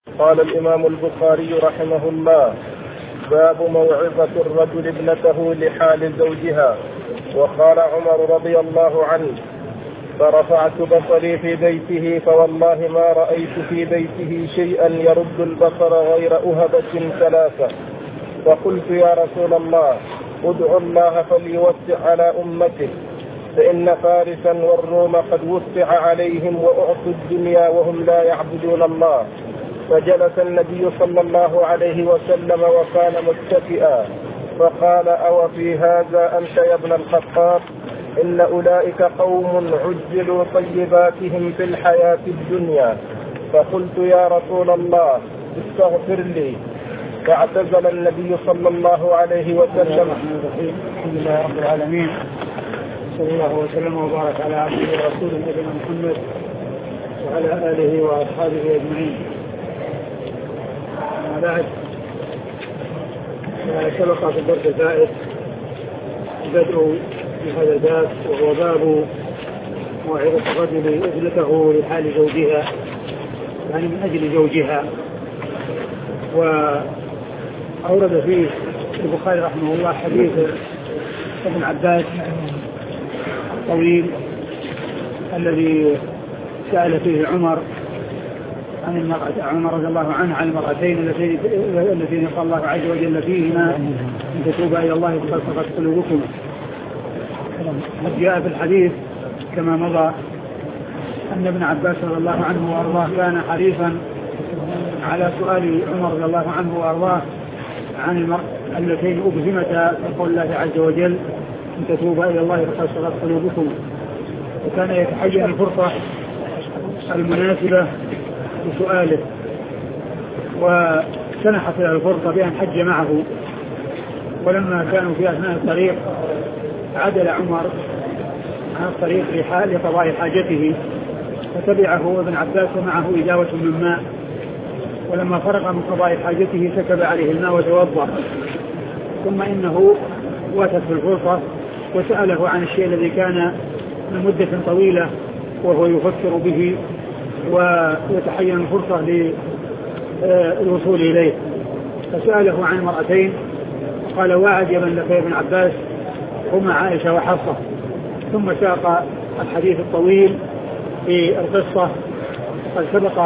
قال الإمام البخاري رحمه الله: باب موعظة الرجل ابنته لحال زوجها. وقال عمر رضي الله عنه: فرفعت بصري في بيته فوالله ما رأيت في بيته شيئا يرد البصر غير أهبة ثلاثة. فقلت: يا رسول الله، ادع الله فليوسع على أمته، فإن فارسا والروم قد وسع عليهم وأعطوا الدنيا وهم لا يعبدون الله. فجلس النبي صلى الله عليه وسلم وكان متكئا، فقال: أو في هذا أنت يا ابن الخطاب؟ إن أولئك قوم عجلوا طيباتهم في الحياة الدنيا. فقلت: يا رسول الله، استغفر لي. فاعتزل النبي صلى الله عليه وسلم. الحمد لله رب العالمين، صلى الله وسلم وبارك على عبده ورسوله نبينا محمد وعلى آله وأصحابه أجمعين. أما بعد، سبق في الدرس الفائت بدء في هذا الباب، وهو باب موعظة الرجل ابنته لحال زوجها، يعني من أجل زوجها. وأورد فيه البخاري رحمه الله حديث ابن عباس الطويل الذي سأل فيه عمر رضي الله عنه عن المرأتين اللتين قال الله عز وجل فيهما: إن تتوبا إلى الله فقد صغت قلوبكما. قد جاء في الحديث كما مضى أن ابن عباس رضي الله عنه وأرضاه كان حريصا على سؤال عمر رضي الله عنه وأرضاه عن المرأة اللتين أبهمتا في قول الله عز وجل: إن تتوبا إلى الله فقد صغت قلوبكما. وكان يتحين الفرصة المناسبة لسؤاله، وسنحت له الفرصة بأن حج معه. ولما كانوا في أثناء الطريق عدل عمر عن الطريق لقضاء حاجته، فتبعه ابن عباس ومعه إداوة من ماء. ولما فرغ من قضاء حاجته سكب عليه الماء وتوضأ، ثم إنه واتت بالفرصة وسأله عن الشيء الذي كان من مدة طويلة وهو يفكر به ويتحين الفرصة للوصول إليه. فسأله عن مرأتين، قال: وعجبا لك يا ابن عباس، هما عائشة وحفصة. ثم ساق الحديث الطويل في القصة. قد سبق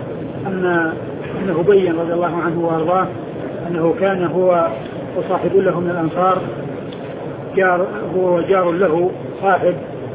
أنه بين رضي الله عنه وأرضاه أنه كان هو وصاحب له من الأنصار، هو جار له صاحب،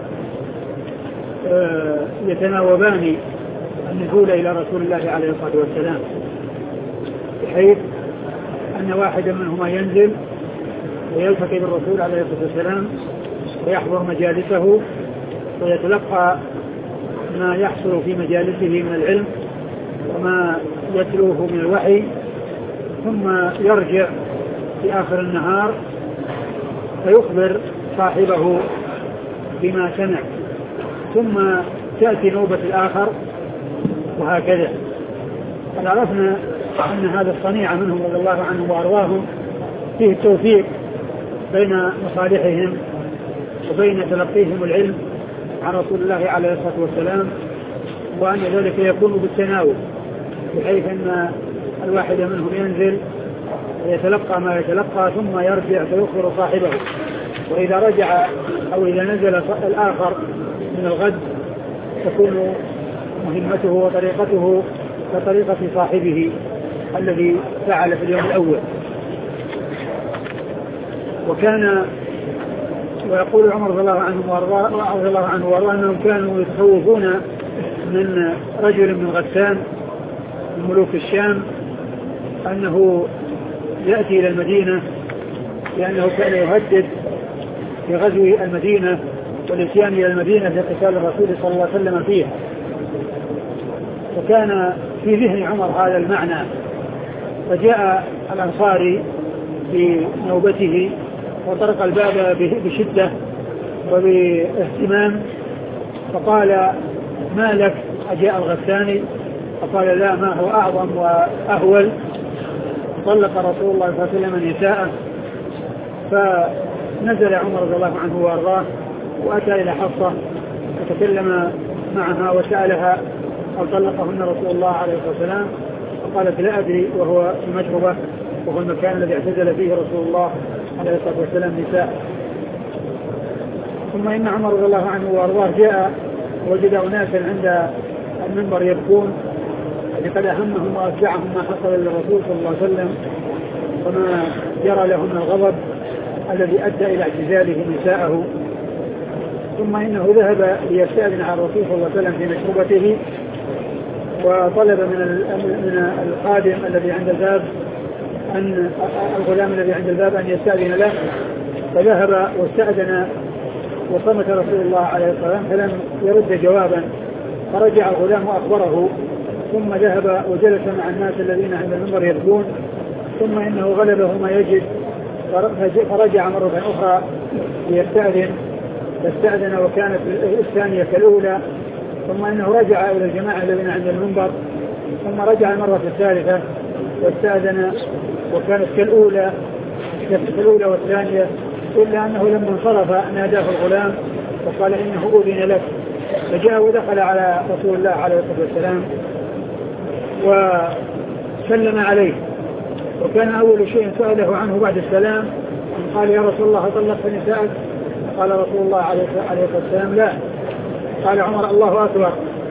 يتناوبان النزول إلى رسول الله عليه الصلاة والسلام، بحيث أن واحدا منهما ينزل ويلتقي بالرسول عليه الصلاة والسلام ويحضر مجالسه ويتلقى ما يحصل في مجالسه من العلم وما يتلوه من الوحي، ثم يرجع في آخر النهار فيخبر صاحبه بما سمع، ثم تأتي نوبة الآخر، وهكذا. قد عرفنا أن هذا الصنيع منهم رضي الله عنهم وأرواهم فيه التوفيق بين مصالحهم وبين تلقيهم العلم عن رسول الله عليه الصلاة والسلام، وأن ذلك يكون بالتناوب، بحيث أن الواحد منهم ينزل ويتلقى ما يتلقى ثم يرجع فيخبر صاحبه. وإذا رجع أو إذا نزل الآخر من الغد تكون مهمته وطريقته كطريقة صاحبه الذي فعل في اليوم الأول. ويقول عمر رضي الله عنه وارضاه أنهم كانوا يتخوفون من رجل من غسان من ملوك الشام أنه يأتي إلى المدينة، لأنه كان يهدد في غزو المدينة والاتيان إلى المدينة لقتال الرسول صلى الله عليه وسلم فيها. وكان في ذهن عمر هذا المعنى، فجاء الأنصاري في نوبته وطرق الباب بشدة وباهتمام، فقال: ما لك؟ أجاء الغساني؟ فقال: لا، ما هو أعظم وأهول. طلق رسول الله صلى الله عليه وسلم نساءه. فنزل عمر رضي الله عنه وارضاه وأتى إلى حفصة وتكلم معها وسألها: هل طلقهن رسول الله عليه الصلاة والسلام؟ قالت لا أدري، وهو المشربة وهو المكان الذي اعتزل فيه رسول الله عليه الصلاة والسلام نساء. ثم إن عمر رضي الله عنه وأرضاه جاء وجد أناسا عند المنبر يبكون لقد أهمهم وأفجعهم ما حصل للرسول صلى الله عليه وسلم وما جرى له من الغضب الذي أدى إلى اعتزاله نساءه. ثم إنه ذهب ليستأذن على الرسول صلى الله عليه وسلم في مشروبته، وطلب من الخادم الذي عند الباب أن الغلام الذي عند الباب أن يستأذن له، فذهب واستأذن وصمت رسول الله عليه الصلاة والسلام فلم يرد جوابا، فرجع الغلام وأخبره، ثم ذهب وجلس مع الناس الذين عند المنبر يبكون، ثم إنه غلبه ما يجد فرجع مرة أخرى ليستأذن، فاستأذن وكانت الثانية كالأولى، ثم إنه رجع إلى الجماعة الذين عند المنبر، ثم رجع المرة الثالثة واستأذن وكانت كالأولى والثانية، إلا أنه لما انصرف ناداه الغلام وقال إنه أذن لك، فجاء ودخل على رسول الله عليه الصلاة والسلام وسلم عليه، وكان أول شيء سأله عنه بعد السلام قال يا رسول الله طلقت نساءك؟ قال رسول الله عليه الصلاة والسلام لا. قال عمر الله أكبر،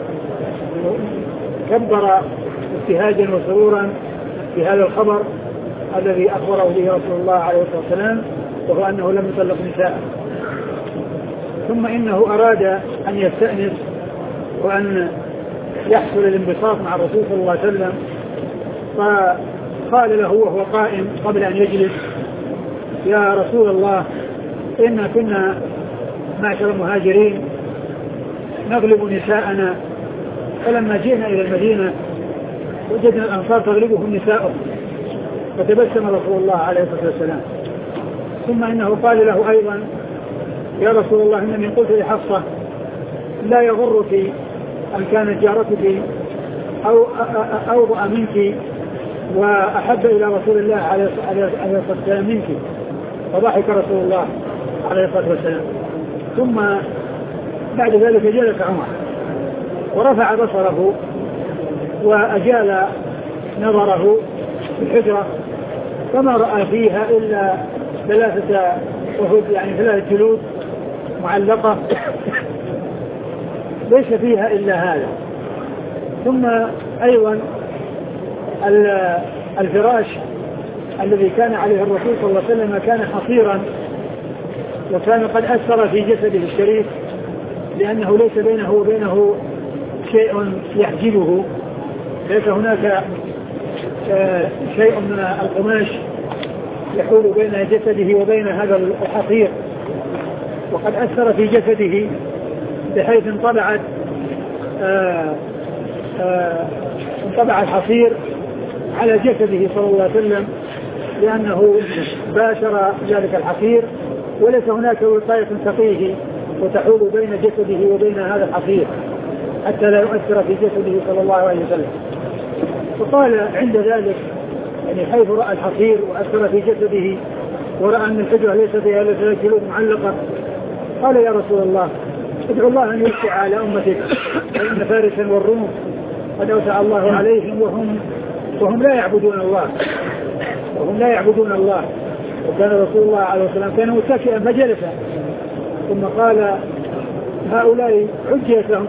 كبر ابتهاجا وسرورا بهذا الخبر الذي أخبره به رسول الله عليه الصلاة والسلام، وهو أنه لم يطلق نساءه. ثم إنه أراد أن يستأنس وأن يحصل الانبساط مع الرسول صلى الله عليه وسلم، فقال له وهو قائم قبل أن يجلس يا رسول الله إن كنا معشر المهاجرين نغلب نساءنا، فلما جئنا إلى المدينة وجدنا الأنصار تغلبهم نساءهم، فتبسم رسول الله عليه الصلاة والسلام. ثم إنه قال له أيضا يا رسول الله إنني قلت لحفصة لا يغرك أن كانت جارتك أو أوضأ منك وأحب إلى رسول الله عليه الصلاة والسلام منك، فضحك رسول الله عليه الصلاة والسلام. ثم بعد ذلك جلس عمر ورفع بصره وأجال نظره في الحجرة، فما رأى فيها إلا ثلاثة جلود معلقة ليس فيها إلا هذا. ثم أيضا الفراش الذي كان عليه الرسول صلى الله عليه وسلم كان حصيرا، وكان قد أثر في جسده الشريف، لأنه ليس بينه وبينه شيء يحجبه، ليس هناك شيء من القماش يحول بين جسده وبين هذا الحصير، وقد أثر في جسده بحيث انطبع الحصير على جسده صلى الله عليه وسلم، لأنه باشر ذلك الحصير وليس هناك وقاية تقيه وتحول بين جسده وبين هذا الحصير حتى لا يؤثر في جسده صلى الله عليه وسلم. فقال عند ذلك يعني حيث رأى الحصير وأثر في جسده ورأى أن الحجرة ليس فيها إلا ثلاث جلود معلقة، قال يا رسول الله ادعو الله أن يوسع على أمتك، فإن فارسا والروم قد أوسع الله عليهم وهم لا يعبدون الله. وكان رسول الله عليه وسلم كان متكئا فجلس، ثم قال هؤلاء حجيت لهم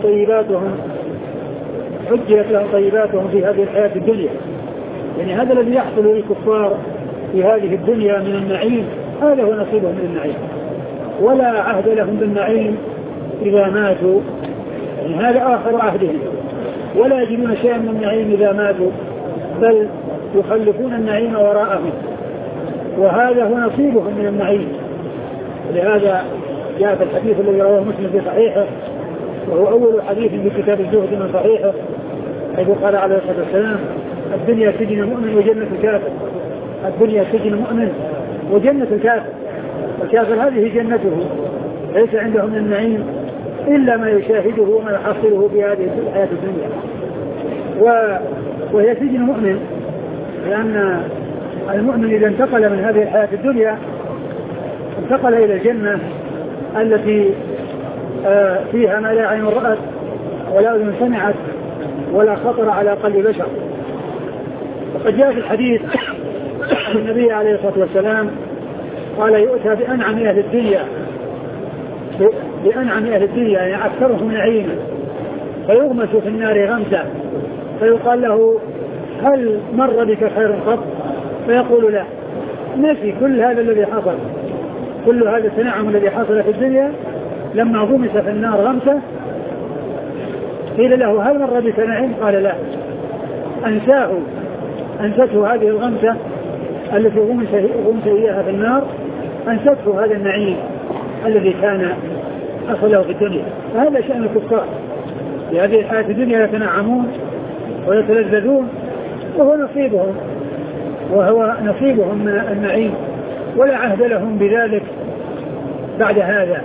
طيباتهم في هذه الحياة الدنيا، يعني هذا الذي يحصل للكفار في هذه الدنيا من النعيم هذا هو نصيبهم من النعيم، ولا عهد لهم بالنعيم إذا ماتوا، يعني هذا آخر عهدهم، ولا يجدون شيئا من النعيم إذا ماتوا، بل يخلفون النعيم وراءهم، وهذا هو نصيبهم من النعيم. ولهذا جاء في الحديث الذي رواه مسلم في صحيحه، وهو أول حديث في كتاب الزهد من صحيحه، حيث قال عليه الصلاة والسلام الدنيا سجن مؤمن وجنة الكافر، الدنيا سجن مؤمن وجنة الكافر، الكافر هذه جنته، ليس عنده من النعيم إلا ما يشاهده وما يحصله في هذه الحياة الدنيا، وهي سجن مؤمن، لأن المؤمن إذا انتقل من هذه الحياة الدنيا انتقل إلى الجنة التي فيها ما لا عين رأت ولا أذن سمعت ولا خطر على قلب بشر. وقد جاء في الحديث أن النبي عليه الصلاة والسلام قال يؤتى بأنعم أهل الدنيا، بأنعم أهل الدنيا يعني أكثرهم نعيما، فيغمس في النار غمسة، فيقال له هل مر بك خير قط؟ فيقول لا، نسي كل هذا الذي حصل، كل هذا التنعم الذي حصل في الدنيا لما غمس في النار غمسة. قيل له هل مر بك نعيم؟ قال لا، أنسته هذه الغمسة التي غمس إياها في النار، أنسته هذا النعيم الذي كان حصله في الدنيا. فهذا شأن الكفار في هذه الحياة الدنيا، يتنعمون ويتلذذون وهو نصيبهم من النعيم، ولا عهد لهم بذلك بعد هذا،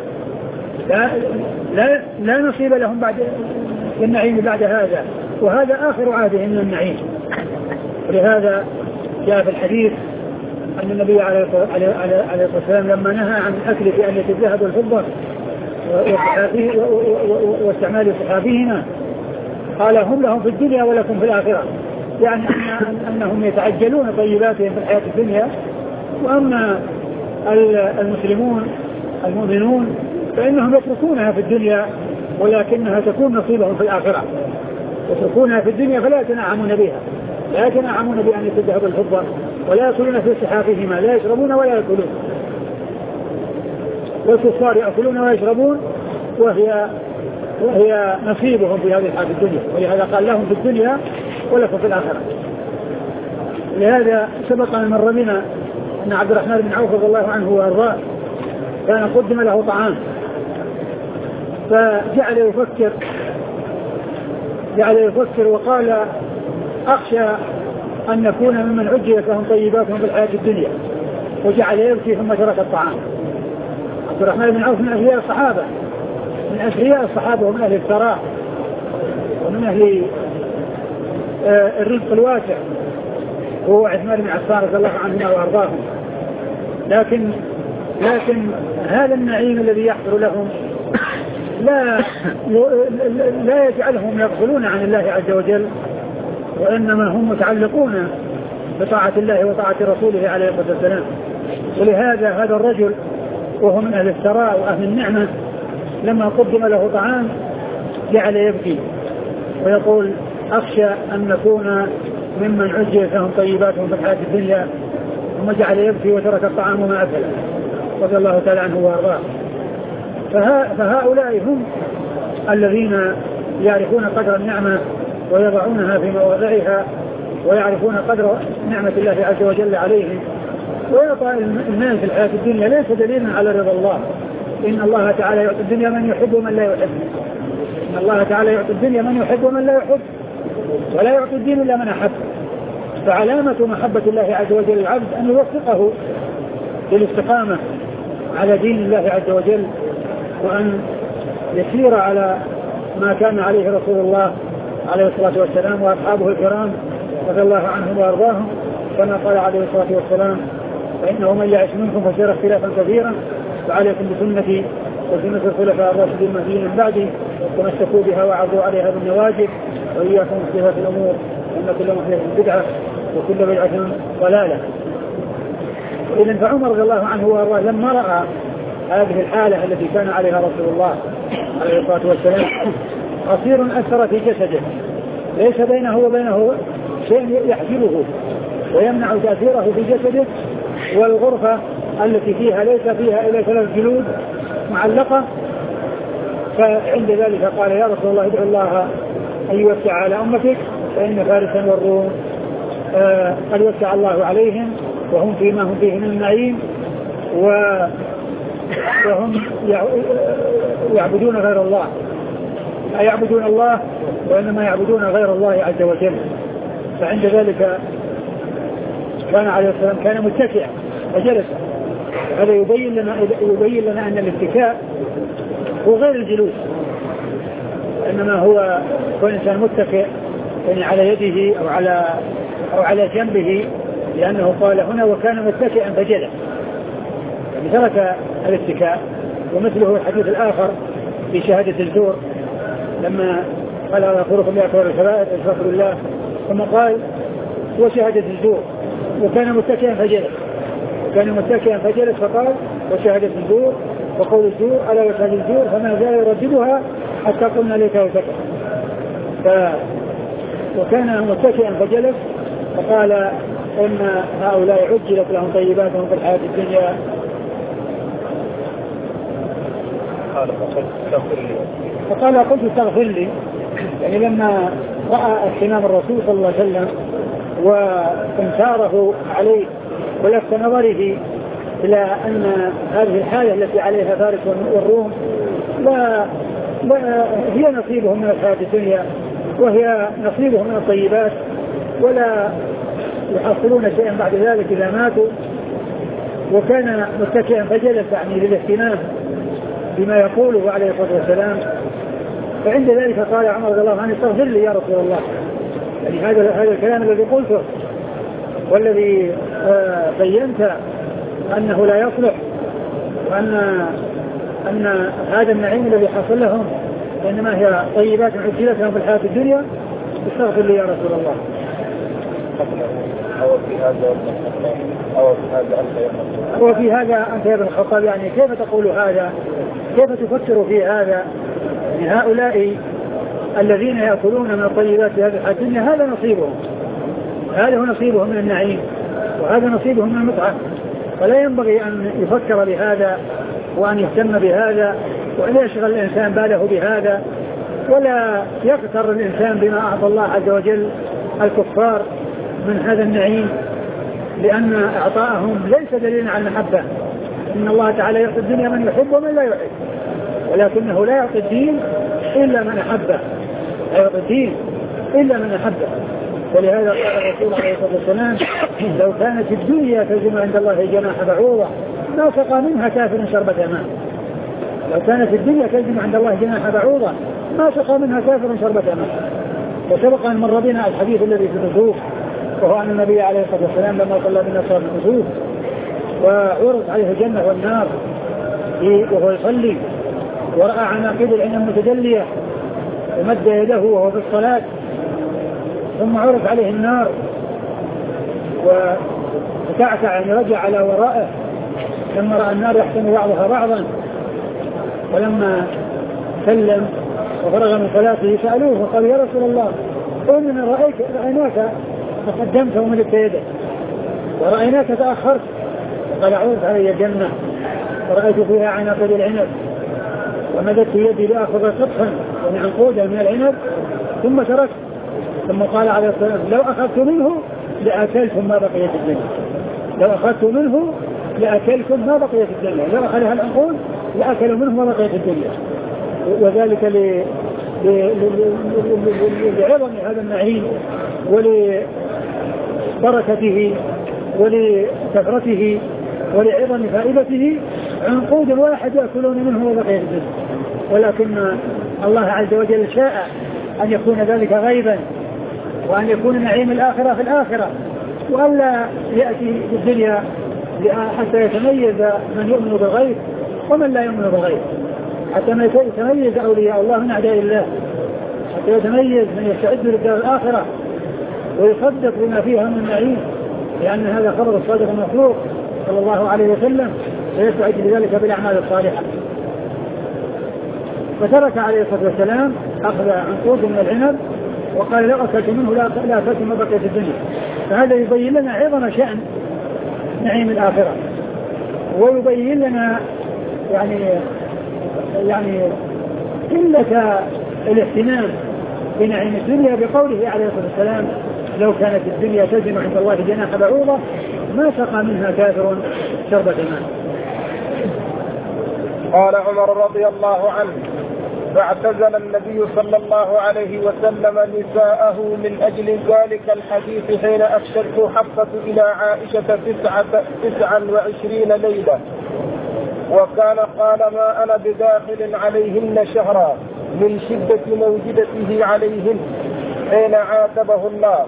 لا نصيب لهم بعد النعيم بعد هذا، وهذا آخر عهدهم من النعيم. ولهذا جاء في الحديث أن النبي عليه الصلاة والسلام لما نهى عن الأكل في أنية الذهب والفضة واستعمال صحابيهما قال هم لهم في الدنيا ولكم في الآخرة، يعني أنهم يتعجلون طيباتهم في الحياة الدنيا، وأما المسلمون المؤمنون فإنهم يتركونها في الدنيا ولكنها تكون نصيبهم في الآخرة. يتركونها في الدنيا فلا يتنعمون بها، لا يتنعمون بأن الذهب والفضة، ولا يأكلون في صحافهما، لا يشربون ولا يأكلون. والكفار يأكلون ويشربون وهي نصيبهم في هذه الحياة الدنيا، ولهذا قال لهم في الدنيا ولكم في الآخرة. لهذا سبق أن مر بنا أن عبد الرحمن بن عوف رضي الله عنه وأرضاه كان قدم له طعام، فجعل يفكر وقال أخشى أن نكون ممن عجلت لهم طيباتهم في الحياة الدنيا، وجعل يبكي ثم ترك الطعام. عبد الرحمن بن عوف من أثرياء الصحابة ومن أهل الثراء ومن أهل الرزق الواسع، هو عثمان بن عفان رضي الله عنهما وأرضاهم. لكن هذا النعيم الذي يحصل لهم لا يجعلهم يغفلون عن الله عز وجل، وإنما هم متعلقون بطاعة الله وطاعة رسوله عليه الصلاة والسلام. ولهذا هذا الرجل وهو من أهل الثراء وأهل النعمة لما قدم له طعام جعل يبكي ويقول أخشى أن نكون ممن عجلت لهم طيباتهم في الحياة الدنيا، ثم جعل يبكي وترك الطعام وما أكله رضي الله تعالى عنه وأرضاه. فهؤلاء هم الذين يعرفون قدر النعمة ويضعونها في مواضعها، ويعرفون قدر نعمة الله عز وجل عليهم. ويعطى الناس في الحياة الدنيا ليس دليلا على رضا الله، إن الله تعالى يعطي الدنيا من يحب ومن لا يحب، إن الله تعالى يعطي الدنيا من يحب ومن لا يحب، ولا يعطي الدين إلا من أحب. فعلامة محبة الله عز وجل العبد أن يوفقه للاستقامة على دين الله عز وجل، وأن يسير على ما كان عليه رسول الله عليه الصلاة والسلام وأصحابه الكرام رضي الله عنهم وأرضاهم، كما قال عليه الصلاة والسلام فإنه من يعش منكم فسيرى اختلافا كثيرا، فعليكم بسنتي وسنة الخلفاء الراشدين المهديين من بعدي، تمسكوا بها وعضوا عليها بالنواجذ، وإياكم محدثات الأمور، إن كل محدثة بدعة وكل بدعة ضلالة. إذن فعمر رضي الله عنه وأرضاه لما رأى هذه الحالة التي كان عليها رسول الله عليه الصلاة والسلام، قصير أثر في جسده ليس بينه وبينه شيء يحجبه ويمنع تأثيره في جسده، والغرفة التي فيها ليس فيها إلا 3 جلود معلقة. فعند ذلك قال يا رسول الله ادعو الله أن يوسع على أمتك، فإن فارسا والروم قد وسع الله عليهم وهم فيما هم فيه من النعيم، وهم يعبدون غير الله، لا يعبدون الله وإنما يعبدون غير الله عز وجل. فعند ذلك كان عليه السلام كان متكئا فجلس. هذا يبين لنا أن الاتكاء هو غير الجلوس، إنما هو كون إنسان متكئ يعني على يده أو على جنبه، لأنه قال هنا وكان متكئا فجلس، يعني ترك الاتكاء. ومثله الحديث الآخر في شهادة الزور لما قال أخبركم بأكبر الكبائر الإشراك بالله، ثم قال وشهادة الزور، وكان متكئا فجلس فقال وشهادة الزور وقول الزور ألا وشهادة الزور، فما زال يرددها حتى قلنا ليته سكت. وكان متكئا فجلس فقال إن هؤلاء عجلت لهم طيباتهم في الحياة الدنيا. فقال قلت استغفر لي، يعني لما رأى اهتمام الرسول صلى الله عليه وسلم وانكاره عليه ولفت نظره إلى أن هذه الحالة التي عليها فارس والروم هي نصيبهم من الحياة الدنيا وهي نصيبهم من الطيبات، ولا يحصلون شيئا بعد ذلك إذا ماتوا. وكان متكئا فجلس يعني للاهتمام بما يقوله عليه الصلاة والسلام. فعند ذلك قال عمر رضي الله عنه استغفر لي يا رسول الله، يعني هذا الكلام الذي قلته والذي بينت أنه لا يصلح، وأن هذا النعيم الذي حصل لهم إنما هي طيبات عجلت لهم في الحياة الدنيا، استغفر لي يا رسول الله. أو في هذا أنت يا ابن الخطاب، يعني كيف تقول هذا؟ كيف تفكر في هذا؟ يعني هؤلاء الذين يأكلون من الطيبات في هذه الحياة الدنيا هذا نصيبهم، هذا هو نصيبهم من النعيم، وهذا نصيبهم من المتعة، فلا ينبغي أن يفكر بهذا وأن يهتم بهذا وأن يشغل الإنسان باله بهذا، ولا يغتر الإنسان بما أعطى الله عز وجل الكفار من هذا النعيم، لأن إعطاءهم ليس دليلا على المحبة. إن الله تعالى يعطي الدنيا من يحب ومن لا يحب، ولكنه لا يعطي الدين إلا من أحبه، لا يعطي الدين إلا من أحبه. ولهذا قال الرسول عليه الصلاة والسلام لو كانت الدنيا تزن عند الله جناح بعوضة ما سقى منها كافر شربة ماء. لو كانت الدنيا تزن عند الله جناح بعوضة ما سقى منها كافر شربة ماء. وسبق أن مر بنا الحديث الذي في الكسوف، وهو أن النبي عليه الصلاة والسلام لما صلى بالناس في الكسوف وعرض عليه الجنة والنار وهو يصلي ورأى عناقيد العنب متجلية ومد يده وهو في الصلاة، ثم عرض عليه النار وتعتع يعني رجع على ورائه لما رأى النار يحتم بعضها بعضا. ولما سلم وفرغ من صلاته سألوه وقال يا رسول الله إننا رأيناك تقدمت ومددت يدك ورأيناك تأخرت. قال عرض علي الجنة ورأيت فيها عناقيد العنب ومددت يدي لأخذ قطفا عنقودا من العنب ثم تركت. ثم قال عليه الصلاة والسلام لو أخذت منه لأكلتم ما بقيت الدنيا، لو أخذت منه لأكلتم ما بقيت الدنيا، لو أخذها العنقود لأكلوا منه ما بقيت الدنيا. وذلك لعظم هذا النعيم ولبركته ولكثرته ولعظم فائدته. عنقود واحد يأكلون منه وبقيت الدنيا، ولكن الله عز وجل شاء أن يكون ذلك غيبا، وأن يكون نعيم الآخرة في الآخرة، وألا يأتي بالدنيا حتى يتميز من يؤمن بالغيب ومن لا يؤمن بالغيب، حتى ما يتميز أولياء الله من أعداء الله، حتى يتميز من يستعد للدار الآخرة ويصدق بما فيها من النعيم، لأن هذا خبر الصادق المخلوق صلى الله عليه وسلم، ويستعد لذلك بالأعمال الصالحة. فترك عليه الصلاة والسلام أخذ عنقود من العنب وقال لو أكلت منه لا أكلت ما بقيت الدنيا. فهذا يبين لنا عظم شأن نعيم الآخرة، ويبين لنا يعني قلة الاهتمام بنعيم الدنيا بقوله عليه الصلاة والسلام لو كانت الدنيا تزن عند الله جناح بعوضة ما سقى منها كافر شربة ماء. قال عمر رضي الله عنه فاعتزل النبي صلى الله عليه وسلم نساءه من أجل ذلك الحديث حين أرشدته حفصة إلى عائشة 29 ليلة، وكان قال ما أنا بداخل عليهن شهرا من شدة موجدته عليهن حين عاتبه الله.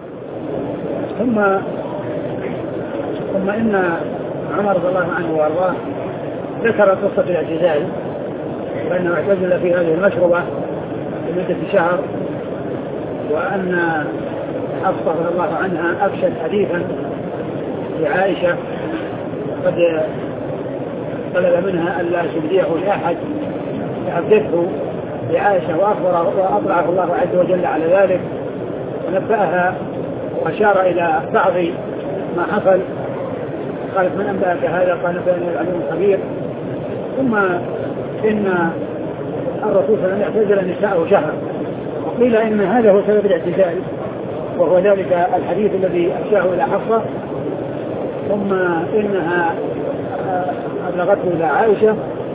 ثم إن عمر رضي الله عنه وارضاه ذكر قصة الاعتزال، وأنه اعتزل في هذه المشروبة لمدة شهر، وأن حفصة رضي الله عنها أفشت حديثا لعائشة قد طلب منها ألا تبديه لأحد فأبدته لعائشة وأطلعه الله عز وجل على ذلك ونبأها وأشار إلى بعض ما حصل. قالت من أنبأك هذا؟ قال نبأني العليم الخبير. ثم إن الرسول صلى الله عليه وسلم اعتزل نساءه شهر، وقيل إن هذا هو سبب الاعتزال وهو ذلك الحديث الذي أشاره إلى حفصة، ثم إنها أبلغته إلى عائشة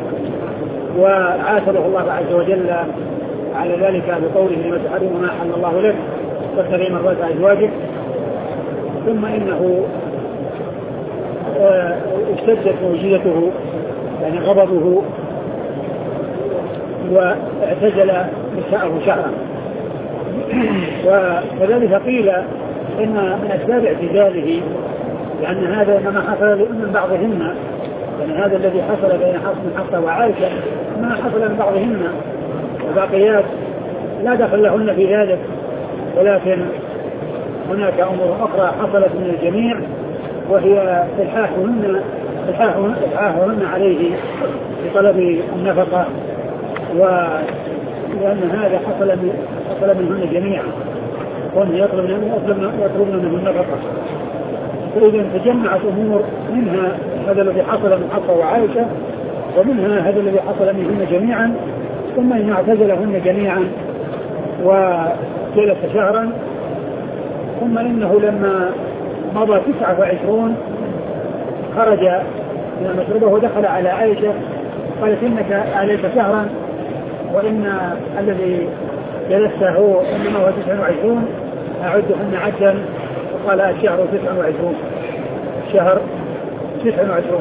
وعاتبه الله عز وجل على ذلك بقوله لما تحرم ما أحل الله لك وابتغي مرضات أزواجك. ثم إنه اشتدت موجودته يعني غضبه واعتزل نساءه شهرا. وكذلك قيل إن من أسباب اعتزاله لأن هذا إنما حصل من بعضهن، يعني هذا الذي حصل بين حفصة وعائشة ما حصل من بعضهن، والباقيات لا دخل لهن في ذلك، ولكن هناك أمور أخرى حصلت من الجميع وهي إلحاحهن عليه بطلب النفقة، ولأن هذا حصل منهن جميعا وهم يطلبن منه النفقة. فإذا تجمعت أمور منها هذا الذي حصل من حفصة وعائشة ومنها هذا الذي حصل منهن جميعا، ثم إن اعتزلهن جميعا وجلس شهرا. ثم إنه لما مضى 29 خرج من مشربه ودخل على عائشة قالت إنك عليك شهرا وإن الذي جلسته إنما هو 29 أعدهن عدا، وقال الشهر 29 شهر 29.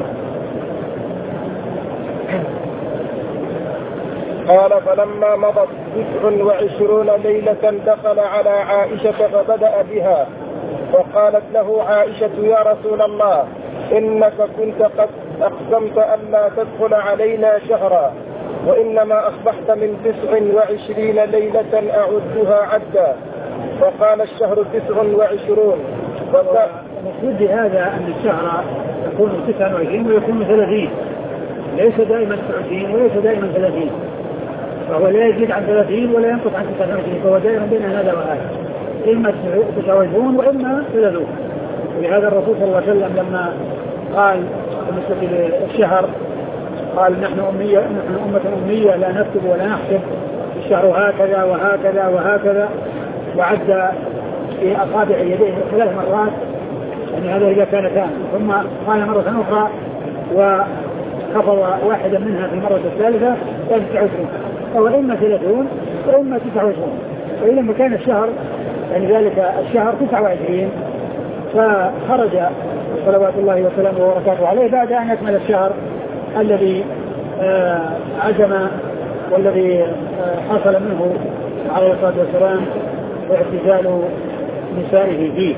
قال فلما مضت 29 ليلة دخل على عائشة فبدأ بها فقالت له عائشة يا رسول الله إنك كنت قد أقسمت ألا تدخل علينا شهرا وإنما أصبحت من 29 ليلة أعدها عدا، فقال الشهر 29. المقصود بهذا أن الشهر يكون 29 ويكون 30، ليس دائما 29 وليس دائما 30، فهو لا يزيد عن 30 ولا ينقص عن 29، فهو دائما بين هذا وهذا، إما 29 وإما 30. ولهذا الرسول صلى الله عليه وسلم لما قال بالنسبة للشهر قال نحن أمة أمية لا نكتب ولا نحسب، الشهر هكذا وهكذا وهكذا، وعد في أصابع يديه 3 مرات، يعني هذا إذا كان ثاني، ثم قال مرة أخرى وخفض واحدا منها في المرة الثالثة 29، فهو إما 30 وإما 29. وإذا كان الشهر يعني ذلك الشهر 29 فخرج صلوات الله وسلامه وبركاته عليه بعد أن يكمل الشهر الذي عزم والذي حصل منه عليه الصلاة والسلام واعتزال نسائه فيه.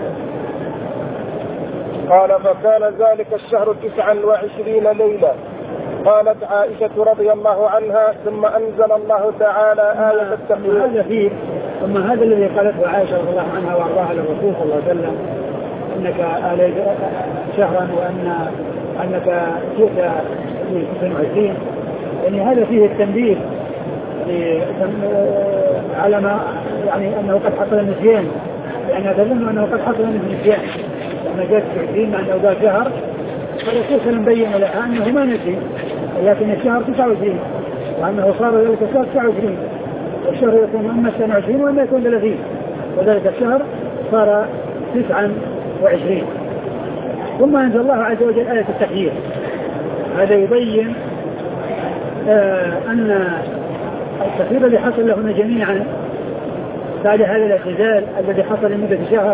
قال فكان ذلك الشهر 29 ليلة. قالت عائشة رضي الله عنها ثم أنزل الله تعالى آية التخويف. ثم هذا الذي قالته عائشة رضي الله عنها وأرضاها للرسول صلى الله عليه وسلم إنك آليت شهرا وأنك جئت في 29، يعني هذا فيه التنبيه على ما يعني أنه قد حصل النسيان، يعني تظن أنه قد حصل النسيان لما جاءت 20 مع أنه ذا شهر، فالرسول صلى الله عليه وسلم بين لها أنه ما نسي، لكن الشهر 29 وأنه صار ذلك الشهر 29، والشهر يكون إما 22 وإما يكون 30، وذلك الشهر صار 29. ثم أنزل الله عز وجل آية التخيير. هذا يبين أن التخيير الذي حصل لهن جميعا بعد هذا الاعتزال الذي حصل لمدة شهر،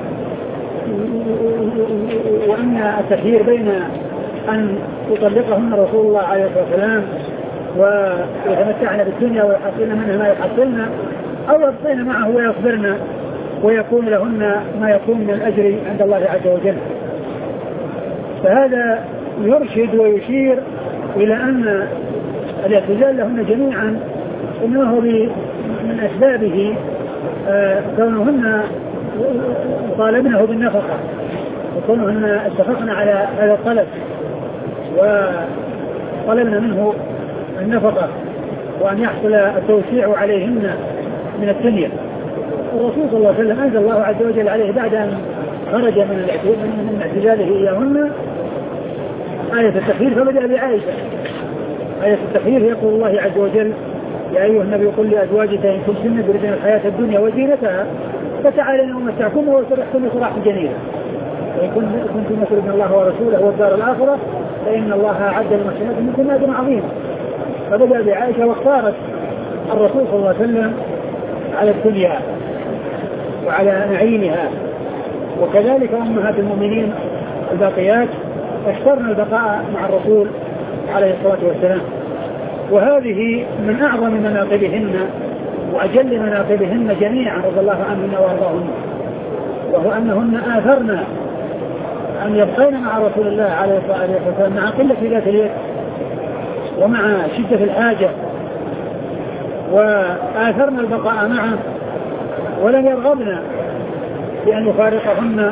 وأن التخيير بين أن يطلقهن رسول الله عليه الصلاة والسلام ويتمتعن بالدنيا ويحصلن منها ما يحصلن، أو يبقين معه ويصبرن ويكون لهن ما يكون من الأجر عند الله عز وجل. فهذا يرشد ويشير إلى أن الاعتزال لهن جميعا إنه من أسبابه كونهن وطالبنه بالنفقة وكونهن اتفقنا على هذا الطلب وطلبنا منه النفقة وأن يحصل التوسيع عليهن من الدنيا. الرسول صلى الله عليه وسلم أنزل الله عز وجل عليه بعد أن خرج من اعتزاله إياهن آية التخيير، فبدأ بعائشة. آية التخيير يقول الله عز وجل: يا أيها النبي قل لأزواجك إن كنتن تريدن الحياة الدنيا وزينتها فتعالين أمتعكن وأسرحكن سراحا جميلا، وإن كنتن تريدن الله ورسوله والدار الآخرة فإن الله أعد للمحسنات منكن أجرا عظيما. فبدأ بعائشة واختارت الرسول صلى الله عليه وسلم على الدنيا وعلى نعيمها، وكذلك أمهات المؤمنين الباقيات اخترنا البقاء مع الرسول عليه الصلاة والسلام. وهذه من أعظم مناقبهن وأجل مناقبهن جميعا رضي الله عنهن وارضاهن، وهو أنهن آثرنا أن يبقين مع رسول الله عليه الصلاة والسلام مع قلة ذات اليد ومع شدة الحاجة، وآثرنا البقاء معه ولم يرغبنا بأن يفارقهن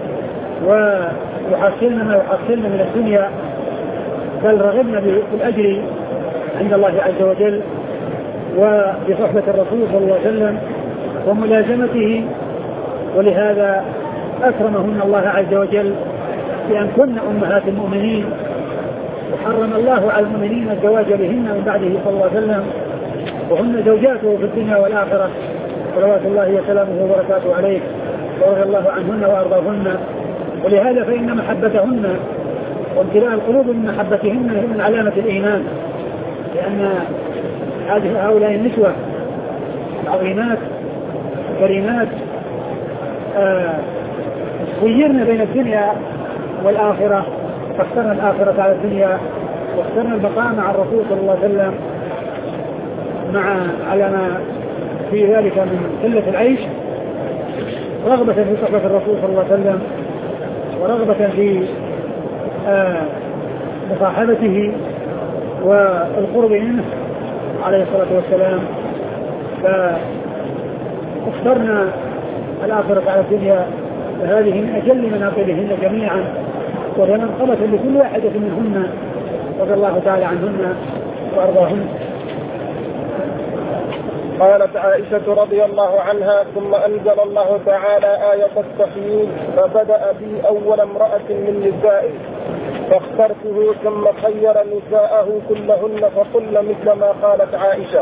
ويحصلن ما يحصلن من الدنيا، بل رغبنا بالأجر عند الله عز وجل وبصحبة الرسول صلى الله عليه وسلم وملازمته. ولهذا أكرمهن الله عز وجل بأن كن أمهات المؤمنين، وحرم الله على المؤمنين الزواج بهن من بعده صلى الله عليه وسلم، وهن زوجاته في الدنيا والآخرة صلوات الله وسلامه وبركاته عليه، ورضي الله عنهن وأرضاهن. ولهذا فإن محبتهن وامتلاء القلوب من محبتهن من علامة الإيمان، لأن هؤلاء النسوة العظيمات الكريمات خيرنا بين الدنيا والآخرة، فاخترنا الآخرة على الدنيا، واخترنا البقاء مع الرسول صلى الله عليه وسلم على ما في ذلك من قلة العيش، رغبة في صحبة الرسول صلى الله عليه وسلم ورغبة في مصاحبته والقرب منه عليه الصلاة والسلام. فاخترنا الآخرة على الدنيا، فهذه من أجل مناقبهن جميعا، وهي منقبة لكل واحدة منهن رضي الله تعالى عنهن وأرضاهن. قالت عائشة رضي الله عنها: ثم أنزل الله تعالى آية التخيير فبدأ بي أول امرأة من نسائه فاخترته ثم خير نساءه كلهن فقلن مثل ما قالت عائشة.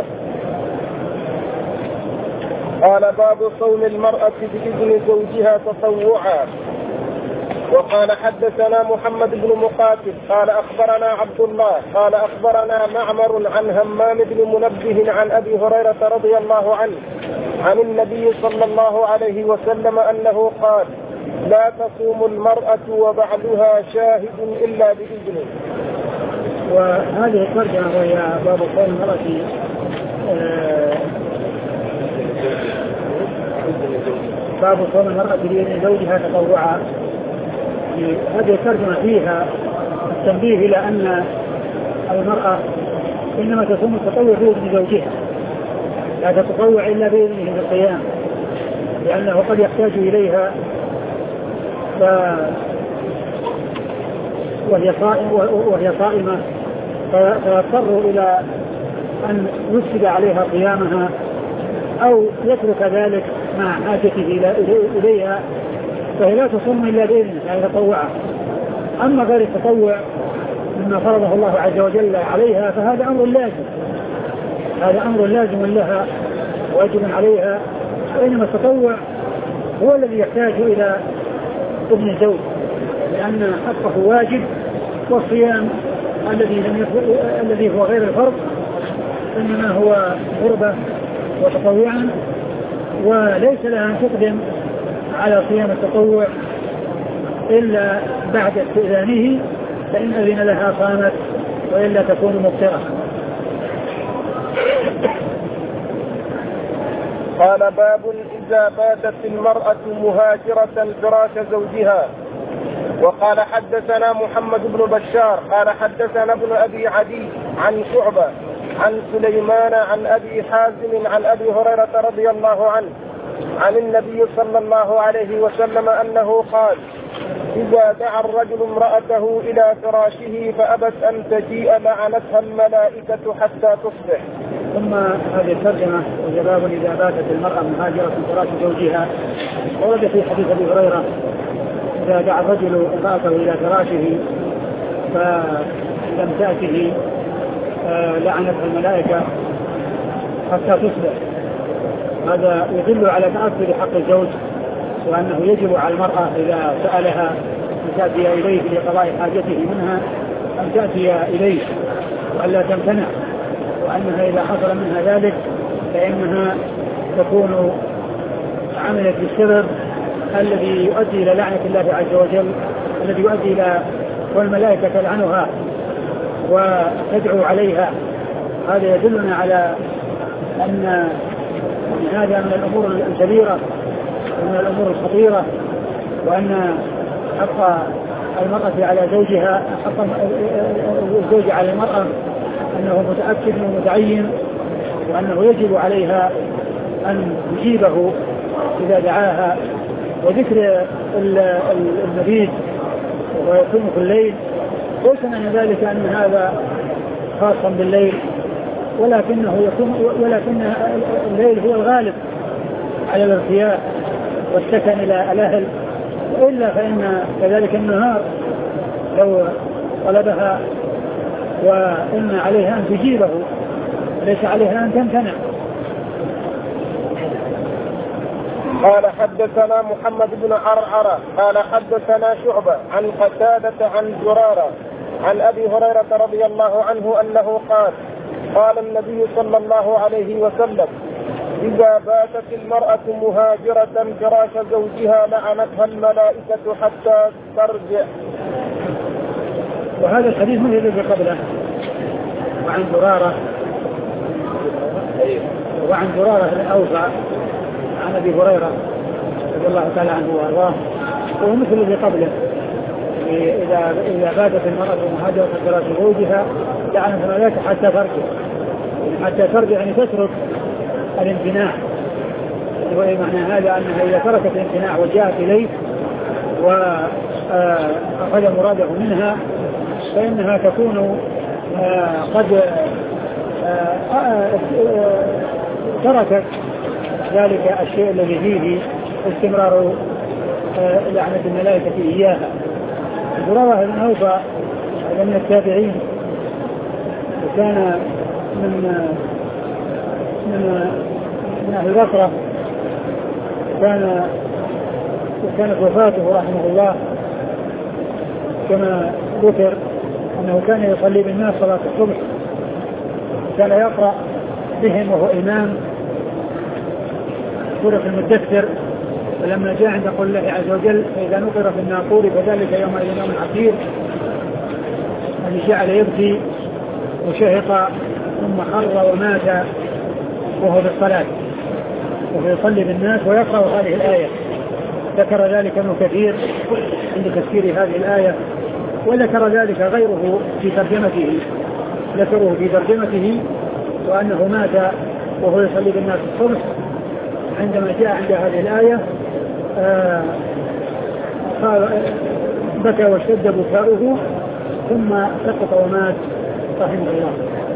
قال: باب صوم المرأة بإذن زوجها تطوعا. وقال: حدثنا محمد بن مقاتل قال أخبرنا عبد الله قال أخبرنا معمر عن همام بن منبه عن أبي هريرة رضي الله عنه عن النبي صلى الله عليه وسلم أنه قال: لا تصوم المرأة وبعلها شاهد إلا بإذنه. وهذه الترجمة وهي باب صوم المرأة باب صوم المرأة بإذن زوجها تطوعا. هذه الترجمة فيها التنبيه إلى أن المرأة إنما تصوم التطوع بإذن زوجها، لا تتطوع إلا بإذنه في القيام، لأنه قد يحتاج إليها وهي صائمة فيضطر إلى أن يفسد عليها قيامها أو يترك ذلك مع حاجته إليها، فهي لا تصوم إلا بإذنه يعني تطوعها. أما غير التطوع مما فرضه الله عز وجل عليها فهذا أمر لازم، هذا أمر لازم لها واجب عليها، وإنما التطوع هو الذي يحتاج إلى ابن الزوج، لأن حقه واجب، والصيام الذي هو غير الفرض إنما هو قربة وتطوعا، وليس لها أن تقدم على صيام التطوع إلا بعد استئذانه، فإن أذن لها صامت وإلا تكون مبترة. قال: باب إذا باتت المرأة مهاجرة فراش زوجها. وقال: حدثنا محمد بن بشار قال حدثنا ابن أبي عدي عن شعبة عن سليمان عن أبي حازم عن أبي هريرة رضي الله عنه عن النبي صلى الله عليه وسلم أنه قال: إذا دعا الرجل امرأته إلى فراشه فأبت أن تجيء لعنتها الملائكة حتى تصبح. ثم هذه الترجمة وجواب إذا باتت المرأة مهاجرة فراش زوجها. ورد في حديث أبي هريرة: إذا دعا الرجل امرأته إلى فراشه فلم تأته لعنتها الملائكة حتى تصبح. هذا يدل على تأثر حق الزوج، وأنه يجب على المرأة إذا سألها أن تأتي إليه لقضاء حاجته منها أن تأتي إليه وألا تمتنع، وأنها إذا حصل منها ذلك فإنها تكون عملت بالسبب الذي يؤدي إلى لعنة الله عز وجل، الذي يؤدي إلى والملائكة تلعنها وتدعو عليها. هذا يدلنا على أن هذا من الأمور الكبيرة ومن الأمور الخطيرة، وأن حق المرأة على زوجها، حق الزوج على المرأة أنه متأكد ومتعين، وأنه يجب عليها أن تجيبه إذا دعاها. وذكر المبيت ويكون في الليل ليس معنى ذلك أن هذا خاصا بالليل، ولكن الليل هو الغالب على الارتياح والسكن إلى الأهل، وإلا فإن كذلك النهار لو طلبها وإن عليها أن تجيبه وليس عليها أن تمتنع. قال: حدثنا محمد بن عرعرة قال حدثنا شعبة عن قتادة عن زرارة عن أبي هريرة رضي الله عنه أنه قال: قال النبي صلى الله عليه وسلم: إذا باتت المرأة مهاجرة فراش زوجها لعنتها الملائكة حتى ترجع. وهذا الحديث من الذي قبله وعن زرارة الأوفى عن أبي هريرة رضي الله تعالى عنه وأرضاه، وهو مثل الذي قبله: إذا باتت المرأة مهاجرة فراش زوجها لعنتها الملائكة حتى ترجع، يعني تترك الامتناع. ومعنى هذا أنها إذا تركت الامتناع وجاءت إليه وأخذ مراده منها فإنها تكون قد تركت ذلك الشيء الذي فيه استمرار لعنة الملائكة إياها. زرارة بن أوفى من التابعين، وكان من أهل البصرة، وكانت وفاته رحمه الله كما ذكر أنه كان يصلي بالناس صلاة الصبح، كان يقرأ بهم وهو إمام سورة المدثر. فلما جاء عند قول الله عز وجل: فإذا نقر في الناقور فذلك يومئذ يوم عسير، أن جعل يبكي وشهق ثم خر ومات وهو في الصلاة وهو يصلي بالناس ويقرأ هذه الآية. ذكر ذلك ابن كثير عند تفسير هذه الآية، وذكر ذلك غيره في ترجمته، وأنه مات وهو يصلي بالناس الصبح. عندما جاء عند هذه الآية قال بكى واشتد بكاؤه ثم سقط ومات رحمه الله.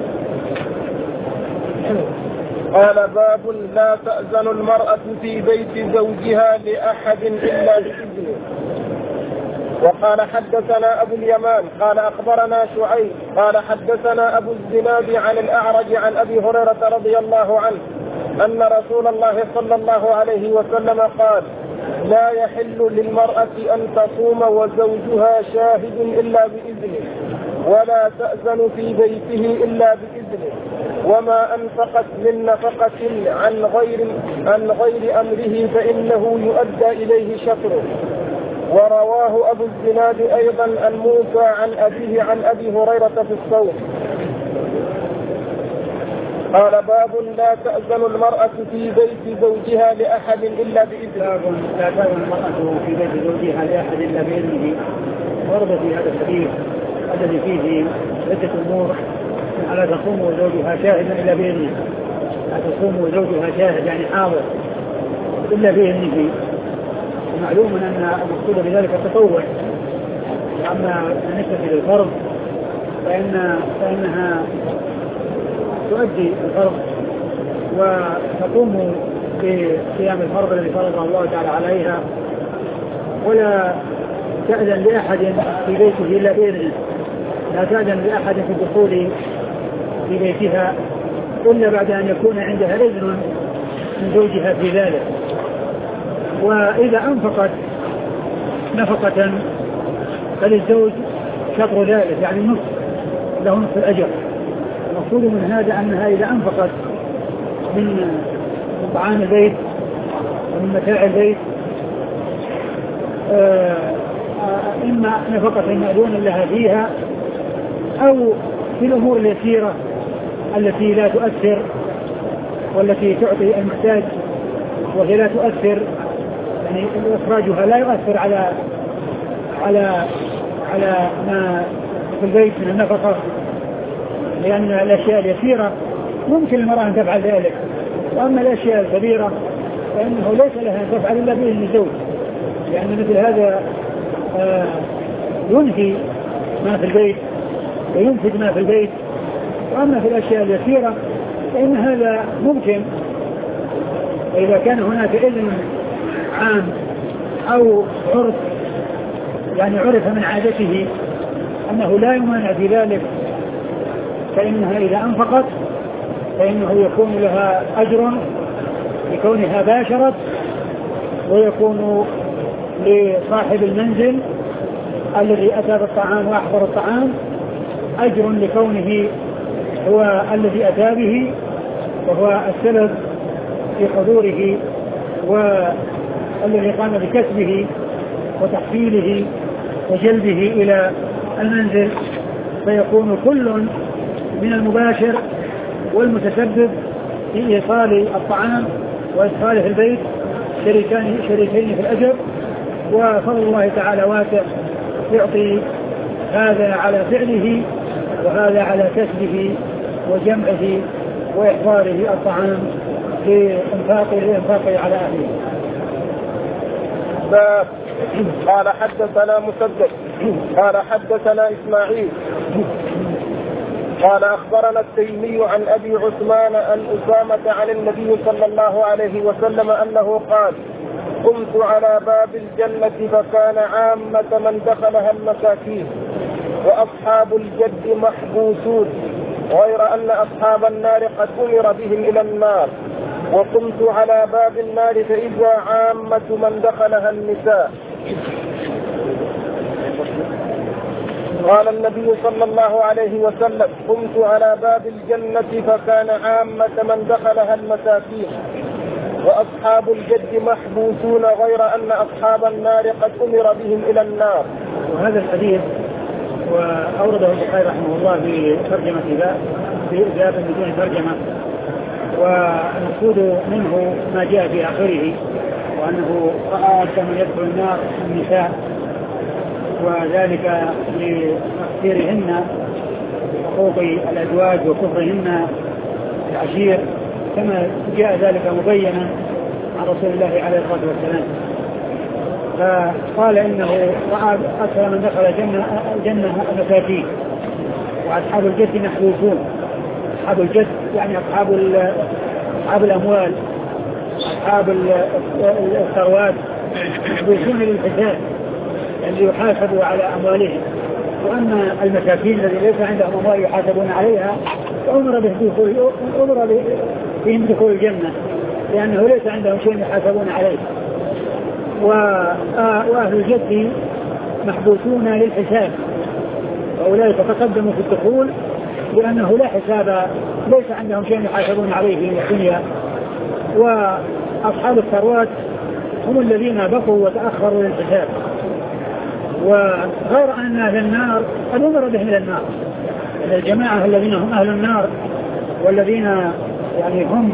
قال: باب لا تأذن المرأة في بيت زوجها لأحد إلا بإذنه. وقال: حدثنا أبو اليمان قال أخبرنا شعيب قال حدثنا أبو الزناد عن الأعرج عن أبي هريرة رضي الله عنه أن رسول الله صلى الله عليه وسلم قال: لا يحل للمرأة أن تصوم وزوجها شاهد إلا بإذنه، ولا تأذن في بيته إلا بإذنه، وما أنفقت من نفقة عن غير أمره فإنه يؤدى إليه شطره. ورواه أبو الزناد أيضا عن موسى عن أبيه عن أبي هريرة في الصوم. قال: باب لا تأذن المرأة في بيت زوجها لأحد إلا بإذنه. لا تأذن المرأة في بيت زوجها لأحد إلا بإذنه. ورد في هذا الحديث الذي فيه عدة أمور: لا تصوم وزوجها شاهد إلا بإذنه، لا تصوم وزوجها شاهد يعني حاضر، إلا بإذنه. ومعلوم أن المقصود بذلك التطوع. أما بالنسبة للفرض فإنها تؤدي الفرض وتقوم بقيام الفرض الذي فرضه الله تعالى عليها، ولا تأذن لأحد في بيته إلا بإذنه، لا تأذن لأحد في الدخول في بيتها إلا بعد أن يكون عندها إذن من زوجها في ذلك. وإذا أنفقت نفقة فللزوج شطر ذلك، يعني النصف، له نصف الأجر. المقصود من هذا أنها إذا أنفقت من طعام البيت ومن متاع البيت إما نفقة مأذون لها فيها أو في الأمور اليسيرة التي لا تؤثر والتي تعطي المحتاج وهي لا تؤثر، يعني إخراجها لا يؤثر على ما في البيت من النفقة، لأن الأشياء اليسيرة ممكن المرأة أن تفعل ذلك، وأما الأشياء الكبيرة فإنه ليس لها أن تفعل إلا بإذن الزوج، لأن مثل هذا ينهي ما في البيت وينفذ ما في البيت. وأما في الأشياء اليسيرة فإن هذا ممكن، وإذا كان هناك إذن عام أو عرف، يعني عرف من عادته أنه لا يمانع في ذلك، فإنها إذا أنفقت فإنه يكون لها أجر لكونها باشرت، ويكون لصاحب المنزل الذي أتى بالطعام وأحضر الطعام أجر لكونه هو الذي أتى به، وهو السبب في حضوره والذي قام بكسبه وتحصيله وجلبه إلى المنزل، فيكون كل من المباشر والمتسبب في إيصال الطعام وإدخاله في البيت شريكين في الأجر. وفضل الله تعالى واسع، يعطي هذا على فعله وهذا على كسبه وجمعه وإحضاره الطعام لإنفاقه على أهله. قال حدثنا مسدد قال حدثنا إسماعيل قال أخبرنا التيمي عن أبي عثمان أن أسامة عن النبي صلى الله عليه وسلم أنه قال: قمت على باب الجنة فكان عامة من دخلها المساكين وأصحاب الجد محبوسون، غير أن أصحاب النار قد أمر بهم إلى النار. وقمت على باب النار فإذا عامة من دخلها النساء. قال النبي صلى الله عليه وسلم: قمت على باب الجنة فكان عامة من دخلها المساكين وأصحاب الجد محبوسون، غير أن أصحاب النار قد أمر بهم إلى النار. وهذا الحديث وأورده البخاري رحمه الله في ترجمة في باب بدون ترجمة، والمقصود منه ما جاء في آخره، وأنه رأى من يدخل النار النساء، وذلك لتقصيرهن حقوق الأزواج وكفرهن العشير، كما جاء ذلك مبينا عن رسول الله عليه الصلاة والسلام. فقال إنه رأى أكثر من دخل الجنة مساكين وأصحاب الجد محبوسون. أصحاب الجد يعني أصحاب الأموال، أصحاب الثروات محبوسون للحساب، يعني يحاسبوا على أموالهم. وأما المساكين الذي ليس عندهم أموال يحاسبون عليها فأمر بهم دخول الجنة، لأنه ليس عندهم شيء يحاسبون عليه. وأهل الجد محبوسون للحساب، وأولئك تقدموا في الدخول لأنه لا حساب، ليس عندهم شيء يحاسبون عليه في الدنيا. وأصحاب الثروات هم الذين بقوا وتأخروا للحساب، وغير أن أهل النار قد أمر بهم إلى النار. الجماعة الذين هم أهل النار والذين يعني هم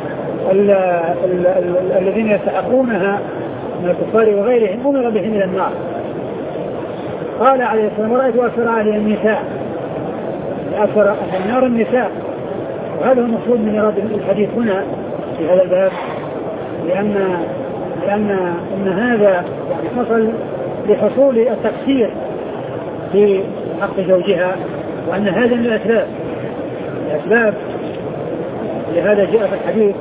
الذين يستحقونها من الكفار وغيرهم أمر بهم إلى النار. قال عليه السلام: رأيت أكثر أهل النساء، أكثر أهل النار النساء. وهذا هو المقصود من إرادة الحديث هنا في هذا الباب، لأن لأن هذا يعني حصل لحصول التقصير في حق زوجها، وأن هذا من الأسباب. لهذا جاء في الحديث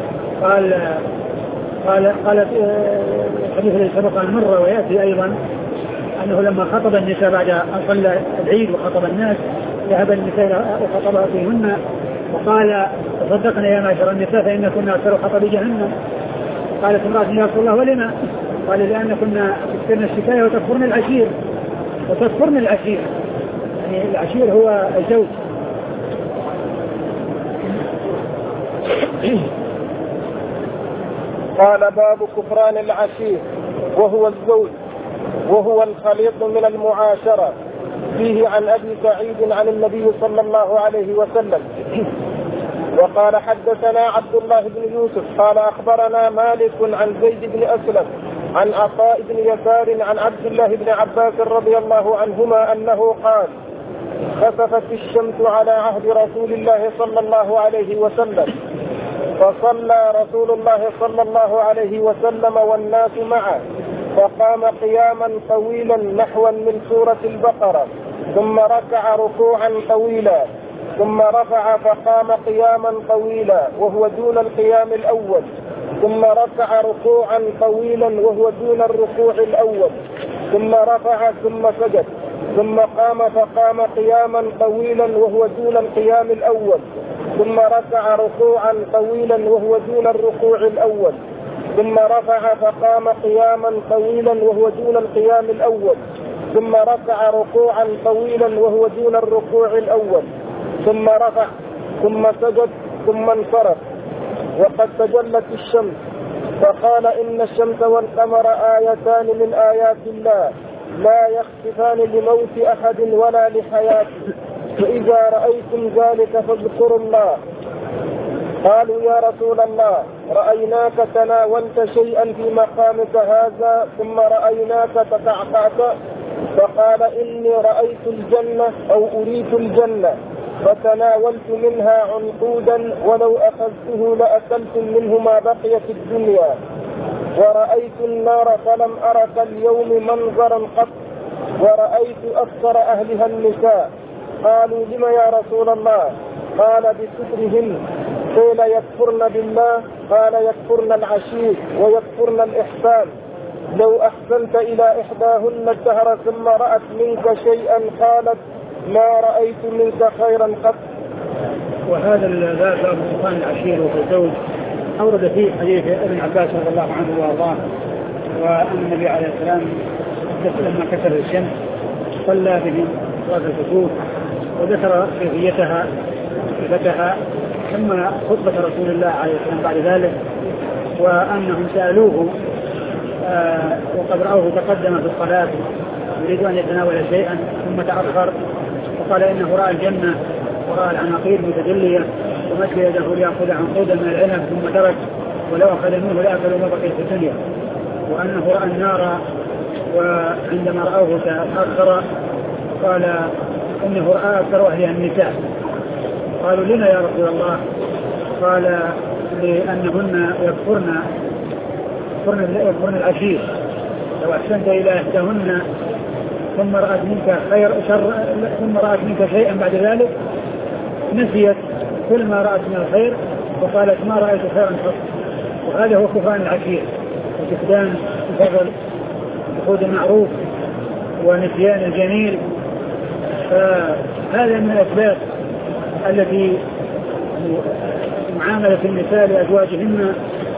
قال الحديث الذي سبق أن مر ويأتي أيضا أنه لما خطب النساء بعد أن صلى العيد وخطب الناس ذهب النساء وخطبها فيهن وقال تصدقنا يا معشر النساء فإن كنا أكثر خطب جهنم. قالت امرأة يا رسول الله ولما؟ قال لأن كنا تكثرن الشكاية وتكفرن العشير. يعني العشير هو الزوج. قال باب كفران العشير وهو الزوج وهو الخليط من المعاشرة. فيه عن أبي سعيد عن النبي صلى الله عليه وسلم وقال حدثنا عبد الله بن يوسف قال أخبرنا مالك عن زيد بن أسلم عن عطاء بن يسار عن عبد الله بن عباس رضي الله عنهما أنه قال خسفت الشمس على عهد رسول الله صلى الله عليه وسلم فصلى رسول الله صلى الله عليه وسلم والناس معه فقام قياما طويلا نحوا من سورة البقرة ثم ركع ركوعا طويلا ثم رفع فقام قياما طويلا وهو دون القيام الأول ثم ركع ركوعا طويلا وهو دون الركوع الأول ثم رفع ثم سجد ثم قام فقام قياما طويلا وهو دون القيام الأول ثم ركع ركوعا طويلا وهو دون الركوع الأول ثم رفع فقام قياما طويلا وهو دون القيام الأول ثم ركع ركوعا طويلا وهو دون الركوع الأول ثم رفع ثم سجد ثم انصرف. وقد تجلت الشمس فقال إن الشمس والقمر آيتان من آيات الله لا يخسفان لموت أحد ولا لحياته فإذا رأيتم ذلك فاذكروا الله. قالوا يا رسول الله رأيناك تناولت شيئا في مقامك هذا ثم رأيناك تقعقعت فقال إني رأيت الجنة أو أريت الجنة فتناولت منها عنقودا ولو أخذته لأكلتم منه ما بقي في الدنيا ورأيت النار فلم أرك اليوم منظرا قط ورأيت أكثر أهلها النساء. قالوا لم يا رسول الله؟ قال بسترهن. قيل يكفرن بالله؟ قال يكفرن العشير ويكفرن الإحسان. لو أحسنت إلى إحداهن الدهر ثم رأت منك شيئا قالت ما رأيت منك خيرا قط. وهذا الباب باب كفران العشير والزوج أورد فيه حديث ابن عباس رضي الله عنه وارضاه وأن النبي عليه السلام لما كسر الشمس صلى بهم صلاة الكسوف وذكر كيفيتها صفتها ثم خطبة رسول الله عليه السلام بعد ذلك وأنهم سألوه وقد رأوه تقدم في الصلاة يريد أن يتناول شيئا ثم تأخر وقال إنه رأى الجنة ورأى العناقيد متجلية ومشي يده ليأخذ عنقودا من العنب ثم ترك ولو أخذ منه لأكل ما بقي في الدنيا وأنه رأى النار وعندما رأوه تأخر قال إنه رأى أكثر أهلها النساء. قالوا لنا يا رسول الله؟ قال لأنهن يكفرن العشير لو أحسنت إلى إحداهن ثم رأت منك شيئا بعد ذلك نسيت كل ما رأت من الخير وقالت ما رأيت خيرا قط. وهذا هو كفران العشير وفقدان الفضل وجحود المعروف ونسيان الجميل. فهذا من الأسباب التي معاملة النساء لأزواجهن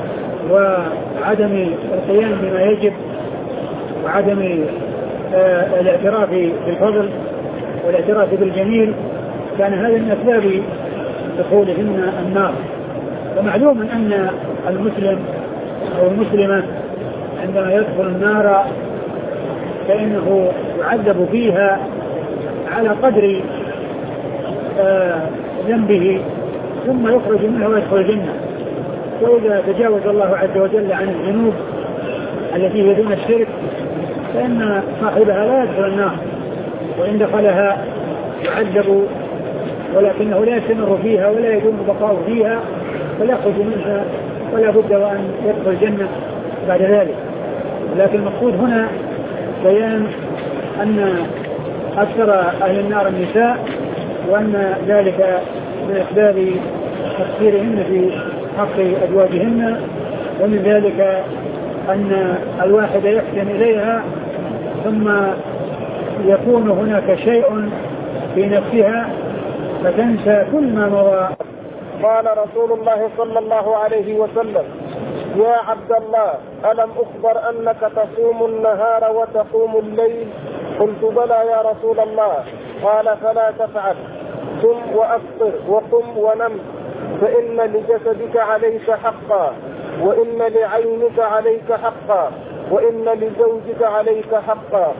وعدم القيام بما يجب وعدم الاعتراف بالفضل والاعتراف بالجميل كان هذا من أسباب دخولهن النار. ومعلوم أن المسلم أو المسلمة عندما يدخل النار فإنه يعذب فيها على قدر ذنبه ثم يخرج منها ويدخل الجنة. وإذا تجاوز الله عز وجل عن الذنوب التي هي دون الشرك فإن صاحبها لا يدخل النار وإن دخلها يعذب ولكنه لا يستمر فيها ولا يدوم بقاؤه فيها فلا يخرج منها ولا بد وأن يدخل الجنة بعد ذلك. لكن المقصود هنا بيان أن أكثر أهل النار النساء، وأن ذلك من أسباب تقصيرهن في حق أزواجهن، ومن ذلك أن الواحد يحسن إليها ثم يكون هناك شيء في نفسها فتنسى كل ما مضى. قال رسول الله صلى الله عليه وسلم: يا عبد الله، ألم أخبر أنك تصوم النهار وتقوم الليل؟ قلت: بلى يا رسول الله. قال: فلا تفعل، صم وأفطر وقم ونم، فإن لجسدك عليك حقا، وإن لعينك عليك حقا، وإن لزوجك عليك حقا.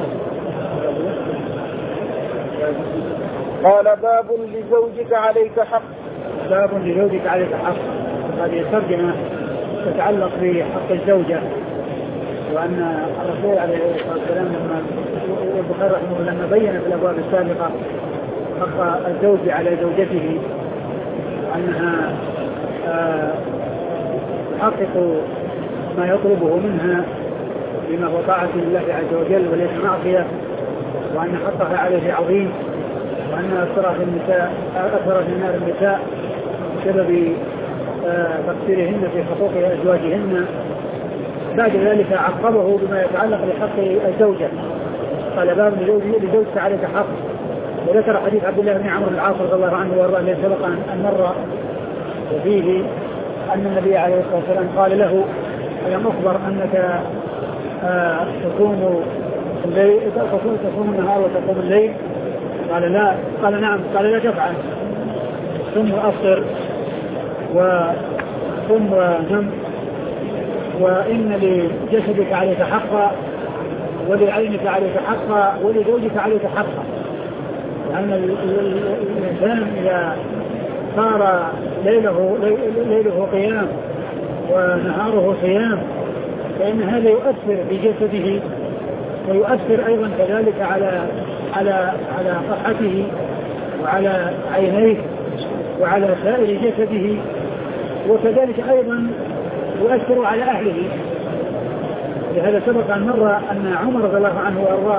قال: باب لزوجك عليك حق. باب لزوجك عليك حق، هذه الترجمة تتعلق بحق الزوجة، وأن الرسول عليه الصلاة والسلام البخاري رحمه الله لما بين في الأبواب السابقة حق الزوج على زوجته أنها تحقق ما يطلبه منها بما هو طاعة لله عز وجل وليس معصية، وأن حقها عليه عظيم، وأن أكثر في النار النساء بسبب تقصيرهن في حقوق أزواجهن. بعد ذلك عقبه بما يتعلق بحق الزوجة، قال: باب لزوجك عليك حق. وذكر حديث عبد الله بن عمرو بن العاص رضي الله عنه وارضاه الذي سبق أن مر، وفيه أن النبي عليه الصلاة والسلام قال له: ألم أخبر أنك تصوم النهار وتقوم الليل؟ قال: لا. قال: نعم. قال: لا تفعل، ثم أفطر وقم ونم، وإن لجسدك عليك حقا، ولعينك عليك حقا، ولزوجك عليك حقا. لأن الإنسان إذا صار ليله قيام ونهاره صيام فإن هذا يؤثر بجسده، ويؤثر أيضا كذلك على صحته وعلى عينيه وعلى سائر جسده، وكذلك أيضا يؤثر على أهله. لهذا سبق أن مر أن عمر رضي الله عنه وأرضاه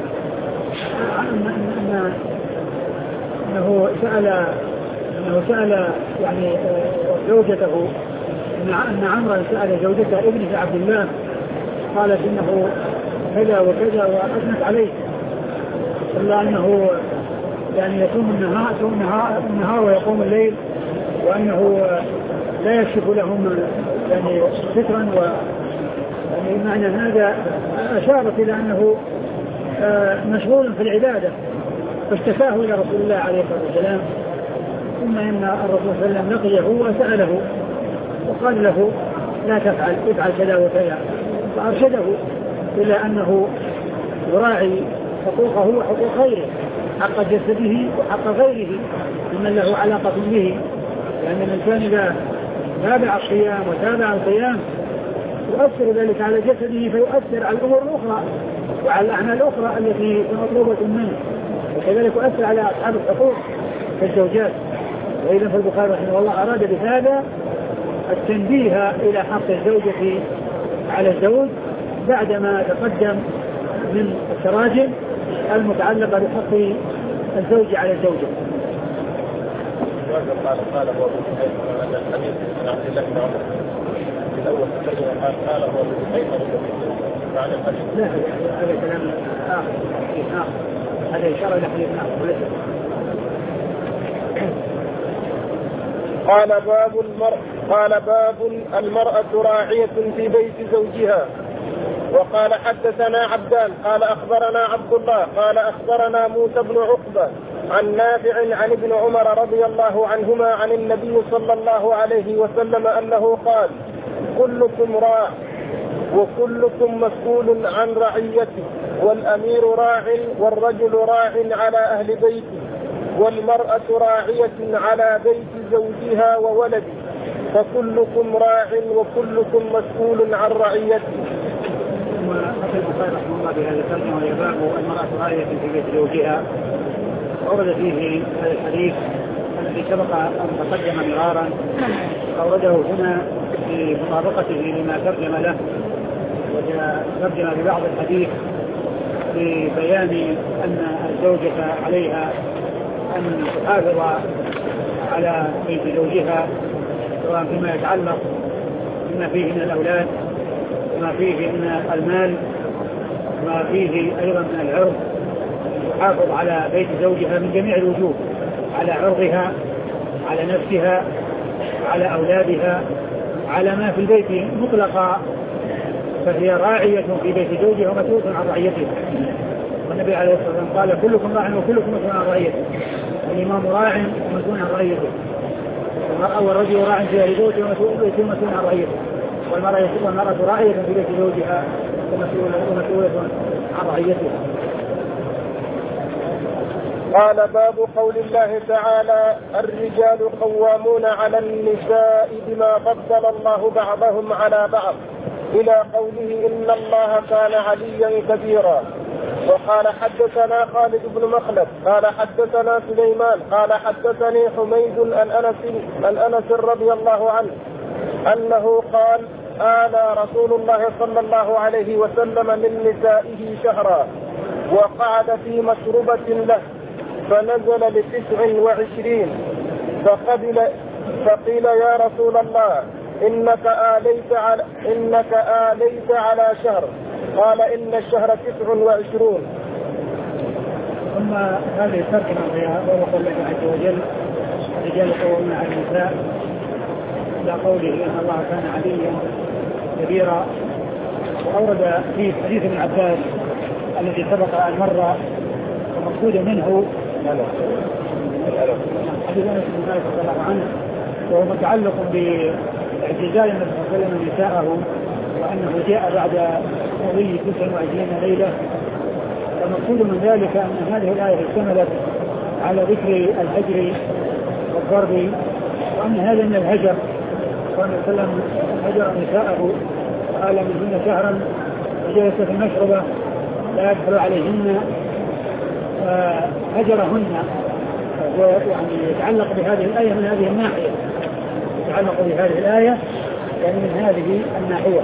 أنه سأل يعني زوجته، أن عمرا سأل زوجته ابنة عبد الله، قالت إنه كذا وكذا وأثنت عليه، إلا أنه يعني يصوم النهار ويقوم الليل، وأنه لا يكشف لهم يعني سترا، يعني معنى هذا أشارت إلى أنه مشغول في العبادة، فاشتكاه إلى رسول الله عليه الصلاة والسلام. ثم إن الرسول صلى الله عليه وسلم لقيه وسأله وقال له: لا تفعل، افعل كذا وكذا، فأرشده إلى أنه يراعي حقوقه وحقوق غيره، حق جسده وحق غيره ممن له علاقة به، لأن الإنسان إذا تابع الصيام وتابع القيام يؤثر ذلك على جسده، فيؤثر على الأمور الأخرى وعلى الأعمال الأخرى التي مطلوبة منه، وكذلك يؤثر على أصحاب الحقوق كالزوجات. وإذا فالبخاري رحمه الله أراد بهذا التنبيه إلى حق الزوجة على الزوج بعدما تقدم من التراجم المتعلقة بحق الزوج على الزوجة. قال هو الحديث عن عبد الله بن عمر في الأول قال هو بعد الحديث. لا، هذا كلام آخر، هذا إشارة إلى حديث آخر. قال باب المرأة راعية في بيت زوجها. وقال: حدثنا عبدان قال أخبرنا عبد الله قال أخبرنا موسى بن عقبة عن نافع عن ابن عمر رضي الله عنهما عن النبي صلى الله عليه وسلم أنه قال: كلكم راع وكلكم مسؤول عن رعيته، والأمير راع والرجل راع على أهل بيته، والمرأة راعية على بيت زوجها وولده، فكلكم راع وكلكم مسؤول عن رعيته. وحتى البخاري رحمه الله بهذا الترجمة وهي باب المرأة راعية في بيت زوجها، أورد فيه هذا الحديث الذي سبق أن تقدم مرارا، أورده هنا في مطابقته لما ترجم له وترجم ببعض الحديث لبيان أن الزوجة عليها أن تحافظ على بيت زوجها سواء فيما يتعلق بما فيه من الأولاد، ما فيه من المال، ما فيه أيضا من العرض، تحافظ على بيت زوجها من جميع الوجوه، على عرضها، على نفسها، على أولادها، على ما في البيت مطلقا، فهي راعية في بيت زوجها ومسؤولة عن رعيتها. والنبي عليه الصلاة والسلام قال كلكم راع وكلكم مسؤول عن رعيته. الإمام راع ومسؤول عن رعيته، والرجل راع في أهل بيته ومسؤول عن رعيته، والمرأة راعية في بيت زوجها ومسؤولة عن رعيتها. قال باب قول الله تعالى الرجال قوامون على النساء بما فضل الله بعضهم على بعض إلى قوله إن الله كان عليا كبيرا. وقال حدثنا خالد بن مخلد قال حدثنا سليمان قال حدثني حميد عن أنس رضي الله عنه أنه قال آلى رسول الله صلى الله عليه وسلم من نسائه شهرا وقعد في مشربة له فنزل ل29 فقيل يا رسول الله إنك آليت على شهر. قال إن الشهر 29. ثم هذه الترجمة فيها وقول الله عز وجل الرجال قوامون على النساء إلى قوله إن الله كان عليا كبيرا. وأورد في حديث ابن عباس الذي سبق أن مر ومقصود منه حديث أنس بن مالك رضي الله عنه، وهو متعلق باعتزال النبي صلى الله عليه وسلم نساءه، وأنه جاء بعد مضي 29 ليلة. فمقصود من ذلك أن هذه الآية اشتملت على ذكر الهجر والضرب، وأن هذا من الهجر، وأن صلى الله عليه وسلم هجر نساءه قال منهن شهرا وجلس في المشربة لا يدخل عليهن هجرهن. ويعني يتعلق بهذه الآية من هذه الناحية، يتعلق بهذه الآية يعني من هذه الناحية.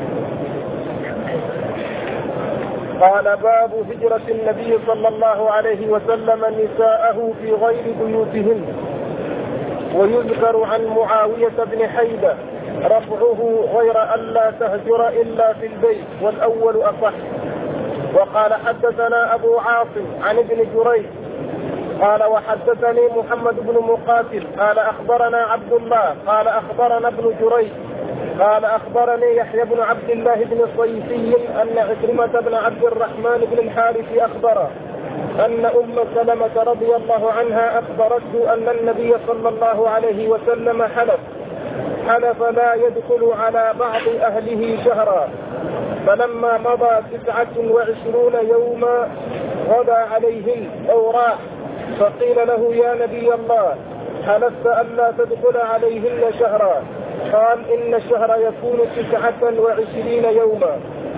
قال باب هجرة النبي صلى الله عليه وسلم نساءه في غير بيوتهن. ويذكر عن معاوية بن حيدة رفعه غير أن لا تهجر إلا في البيت، والأول أصح. وقال حدثنا أبو عاصم عن ابن جريج قال وحدثني محمد بن مقاتل قال أخبرنا عبد الله قال أخبرنا ابن جريج قال أخبرني يحيى بن عبد الله بن صيفي أن عكرمة بن عبد الرحمن بن الحارث أخبره أن أم سلمة رضي الله عنها أخبرته أن النبي صلى الله عليه وسلم حلف لا يدخل على بعض أهله شهرا، فلما مضى 29 يوما غدا عليهن أو راح، فقيل له يا نبي الله حلفت ألا تدخل عليهن شهرا؟ قال إن الشهر يكون 29 يوما.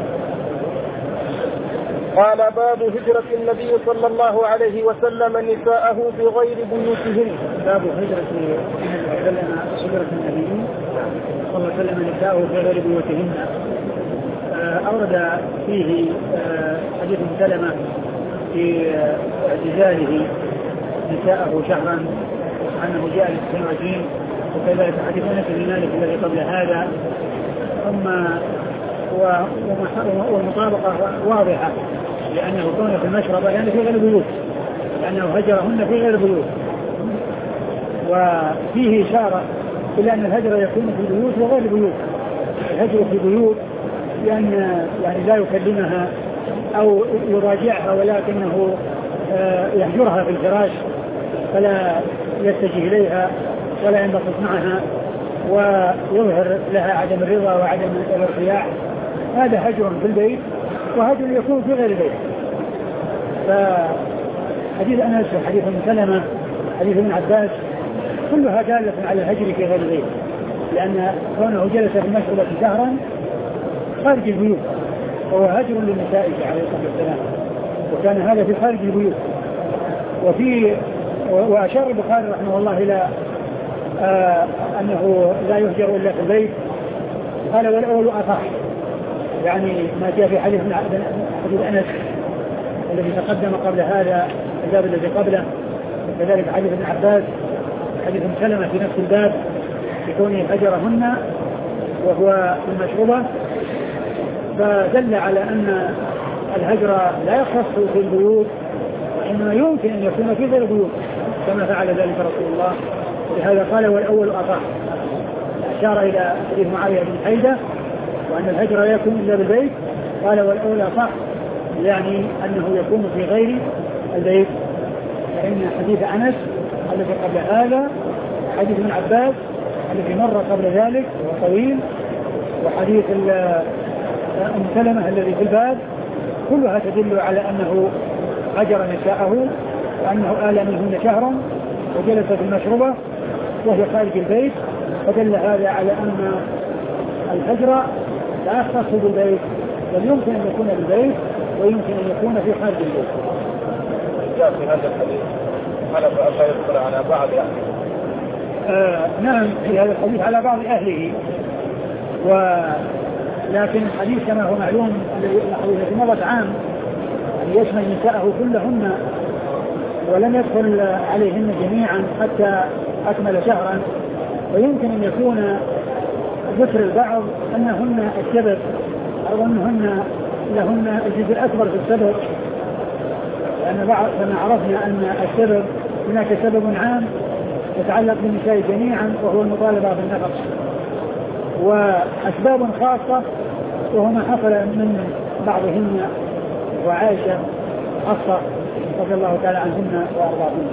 قال باب هجرة النبي صلى الله عليه وسلم نساءه في غير بيوتهن. باب هجرة النبي صلى الله عليه وسلم نساءه في غير بيوتهن. أورد فيه حديث سلمة في اعتزاله نساءه شهرا أنه جاء ل29، وكذلك حديث أنس بن مالك الذي قبل هذا. ثم والمطابقة واضحة، لأنه كون في المشربة يعني في غير بيوت، لأنه هجرهن في غير بيوت. وفيه إشارة إلى أن الهجر يكون في بيوت وغير بيوت. الهجر في بيوت لأن يعني لا يكلمها أو يراجعها، ولكنه يهجرها في الفراش فلا يتجه إليها ولا ينبسط معها ويظهر لها عدم الرضا وعدم الارتياح. هذا هجر في البيت، وهجر يكون في غير البيت. فحديث أنس وحديث ابن سلمة حديث ابن عباس كلها دالة على الهجر في غير البيت، لأن كونه جلس في المشربة شهرا خارج البيوت وهو هجر للنساء عليه الصلاة والسلام، وكان هذا في خارج البيوت. وأشار البخاري رحمه الله إلى أنه لا يهجر إلا في البيت. قال والأول أصح، يعني ما جاء في حديث أنس الذي تقدم قبل هذا الباب الذي قبله، وكذلك حديث ابن عباس، حديث سلمة في نفس الباب بكونه هجرهن وهو المشروبة، فدل على أن الهجر لا يخص في البيوت، وإنما يمكن أن يكون في غير البيوت كما فعل ذلك رسول الله. لهذا قال والأول أصح، أشار إلى حديث معاوية بن حيدة وأن الهجر لا يكون إلا بالبيت، قال والأول أصح يعني أنه يكون في غير البيت، فإن حديث أنس الذي قبل هذا، حديث ابن عباس الذي مر قبل ذلك وطويل، وحديث أم سلمة الذي في الباب، كلها تدل على أنه هجر نساءه وأنه آل منهن شهرا وجلس في المشروبة وهي خارج البيت، فدل هذا على أن الهجر لا يختص بالبيت، بل يمكن أن يكون بالبيت ويمكن أن يكون في خارج البيت. جاء في هذا الحديث على أن يدخل على بعض أهله. نعم في هذا الحديث على بعض أهله، ولكن الحديث كما هو معلوم الذي مضت عام يشمل نساءه كلهن ولم يدخل عليهن جميعا حتى أكمل شهرا، ويمكن أن يكون ذكر البعض أنهن السبب أو أنهن لهن الجزء الأكبر في السبب، لأن كما عرفنا أن السبب هناك سبب عام يتعلق بالنساء جميعا وهو المطالبة بالنفقة، وأسباب خاصة وهو ما حصل من بعضهن وعائشة خاصة رضي الله تعالى عنهن وأرضاهن.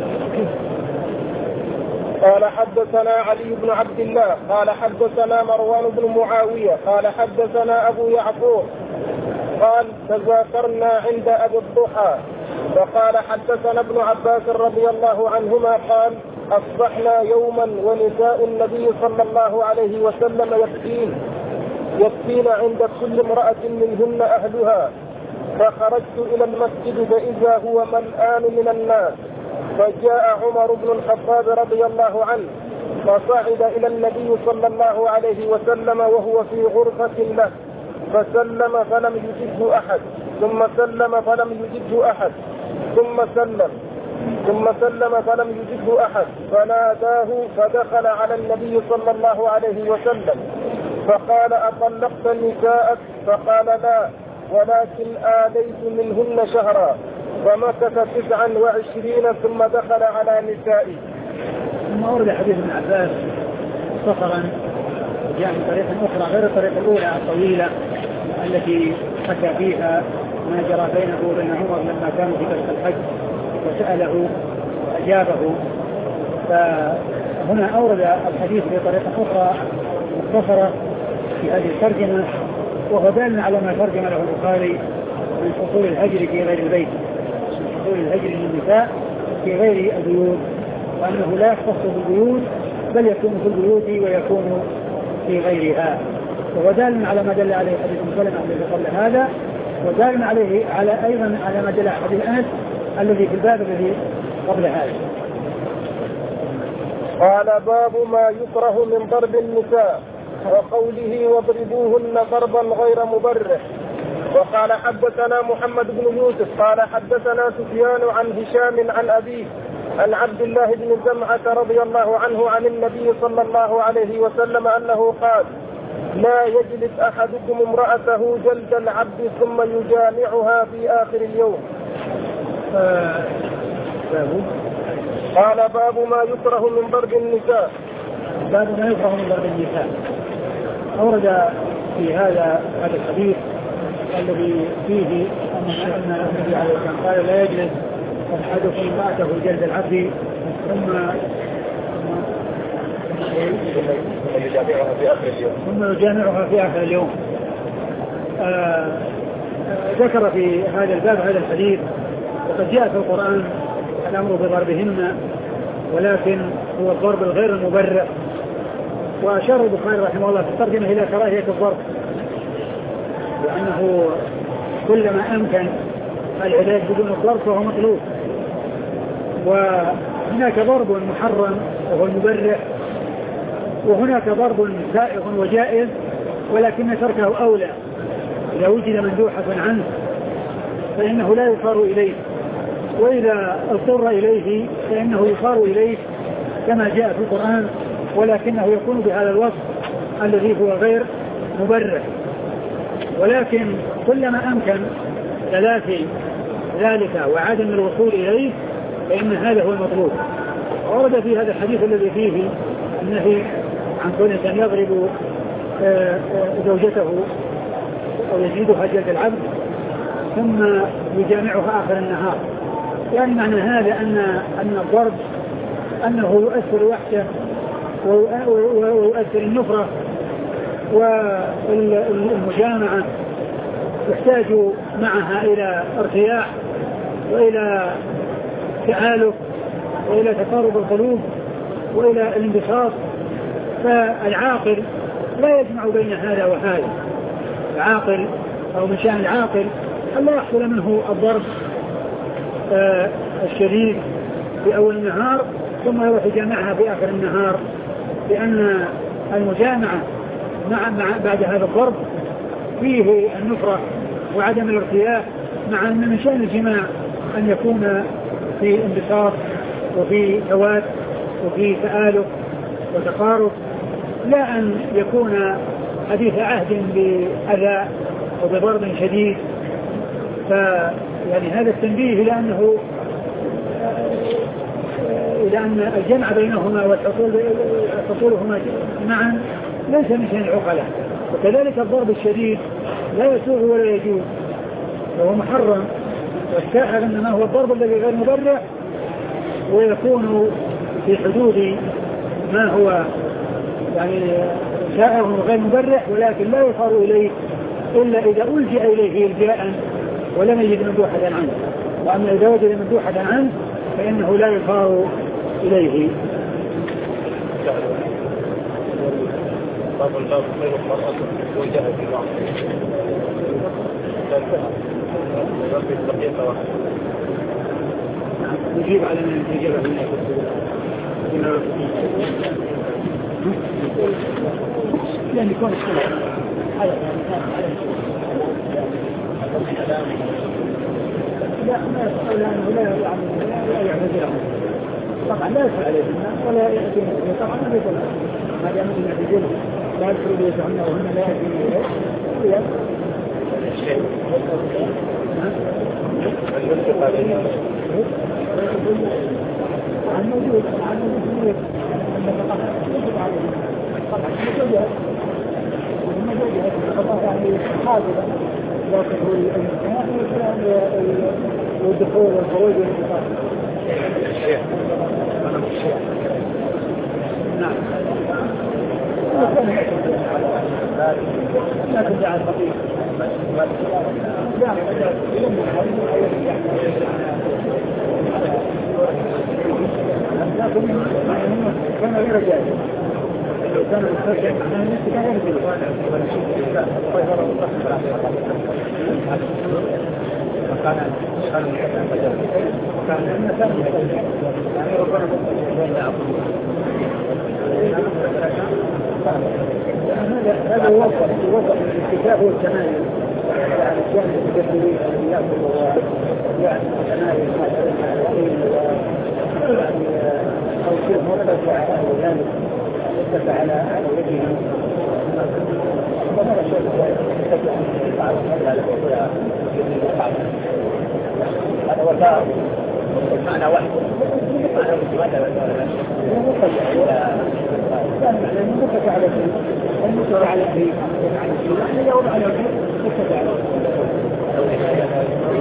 قال حدثنا علي بن عبد الله قال حدثنا مروان بن معاوية قال حدثنا أبو يعقوب قال تذاكرنا عند أبي الضحى فقال حدثنا ابن عباس رضي الله عنهما قال أصبحنا يوما ونساء النبي صلى الله عليه وسلم يكفين عند كل امرأة منهن أهلها، فخرجت إلى المسجد فإذا هو ملآن من الناس، فجاء عمر بن الخطاب رضي الله عنه فصعد إلى النبي صلى الله عليه وسلم وهو في غرفة له، فسلم فلم يجده أحد، ثم سلم فلم يجده أحد، ثم سلم فلم يجده أحد، فناداه فدخل على النبي صلى الله عليه وسلم فقال أطلقت نساءك؟ فقال لا، ولكن آليت منهن شهرا، فمكث 29 ثم دخل على نسائي. ثم أورد حديث ابن عباس مختصرا جاء من طريقة أخرى غير الطريقة الأولى الطويلة التي حكى فيها ما جرى بينه وبين عمر لما كانوا في بيت الحج وسأله وأجابه، فهنا أورد الحديث بطريقة أخرى مختصرة في هذه الترجمة، وهو دال على ما ترجم له البخاري من حصول الهجر في غير البيت، حصول الهجر للنساء في غير البيوت، وأنه لا يختص بالبيوت بل يكون في البيوت ويكون في غيرها، وهو دال على ما دل عليه حديث سلمة الذي قبل هذا، ودال عليه أيضا على ما دل حديث أنس الذي في الباب الذي قبل هذا. قال باب ما يكره من ضرب النساء وقوله واضربوهن ضربا غير مبرح. وقال حدثنا محمد بن يوسف قال حدثنا سفيان عن هشام عن أبيه عن عبد الله بن زمعة رضي الله عنه عن النبي صلى الله عليه وسلم أنه قال لا يجلس أحدكم امرأته جلد العبد ثم يجامعها في آخر اليوم. قال باب ما يكره من ضرب النساء. باب ما يكره من ضرب النساء. أورد في هذا الحديث الذي فيه أن النبي عليه الصلاة والسلام قال لا يجلس أحدكم امرأته جلد العبد ثم يجامعها في آخر اليوم. ذكر في هذا الباب هذا الحديث، وقد جاء في القرآن الأمر بضربهن، ولكن هو الضرب الغير المبرح، وأشار البخاري رحمه الله في الترجمة إلى كراهية الضرب، لأنه كلما أمكن العلاج بدون الضرب فهو مطلوب، وهناك ضرب محرم وهو المبرح، وهناك ضرب سائغ وجائز ولكن تركه أولى، إذا وجد مندوحة عنه فإنه لا يصار إليه، وإذا اضطر إليه فإنه يصار إليه كما جاء في القرآن، ولكنه يكون بهذا الوصف الذي هو غير مبرح. ولكن كلما أمكن تلافي ذلك وعدم الوصول إليه فإن هذا هو المطلوب. ورد في هذا الحديث الذي فيه النهي عن كل إنسان يضرب زوجته أو يزيدها جلد العبد ثم يجامعها آخر النهار. يعني معنى هذا أن الضرب أنه يؤثر وحده ويؤثر النفرة، والمجامعة تحتاج معها إلى ارتياح وإلى تآلف وإلى تقارب القلوب وإلى الانبساط. فالعاقل لا يجمع بين هذا وهذا. العاقل أو من شأن العاقل ألا يحصل منه الضرب الشديد في أول النهار ثم يروح يجامعها في آخر النهار، لأن المجامعة بعد هذا الضرب فيه النفرة وعدم الارتياح، مع أن من شأن الجماع أن يكون في انبساط وفي ثوات وفي تآلف وتقارب، لا أن يكون حديث عهد بأذى وبضرب شديد. يعني هذا التنبيه إلى أن الجمع بينهما وحصولهما معا ليس من شأن العقلاء. وكذلك الضرب الشديد لا يسوغ ولا يجوز وهو محرم، والسائغ إنما هو الضرب الذي غير مبرح ويكون في حدود ما هو يعني سائغ وغير مبرح، ولكن لا يصار إليه إلا إذا ألجأ إليه إلجاء ولم يجد مندوحة عنه. وأما إذا وجد مندوحة عنه فإنه لا يصار إليه. باب الباب خير المرأة وجهة في بعض نجيب على من يجيب يعني يكون لا ما يسأل عنه لا يعمل طبعا لا يسأل عليه ولا يأتي طبعا ما يقول ما دام من يعتزل لا يدخل يسعنا وهم لا يأتي إليه عن موجود طبعا حاضرة لكن هو والدخول والخروج والانتقال. نعم لا تدعى الخطيب لكن كان غير جاهز كان الخشب معناه الناس كان يرجل وكان هذا هو وضع الاتفاق والتمايل يعني الشأن التكفيري يأكل يعني التمايل يعني أو شيء مرتب على ذلك اتفق على وجهه فماذا الشيء هذا هو المعنى واحد معنى متفق على شيء المتفق على شيء يعني يوضع على شيء متفق على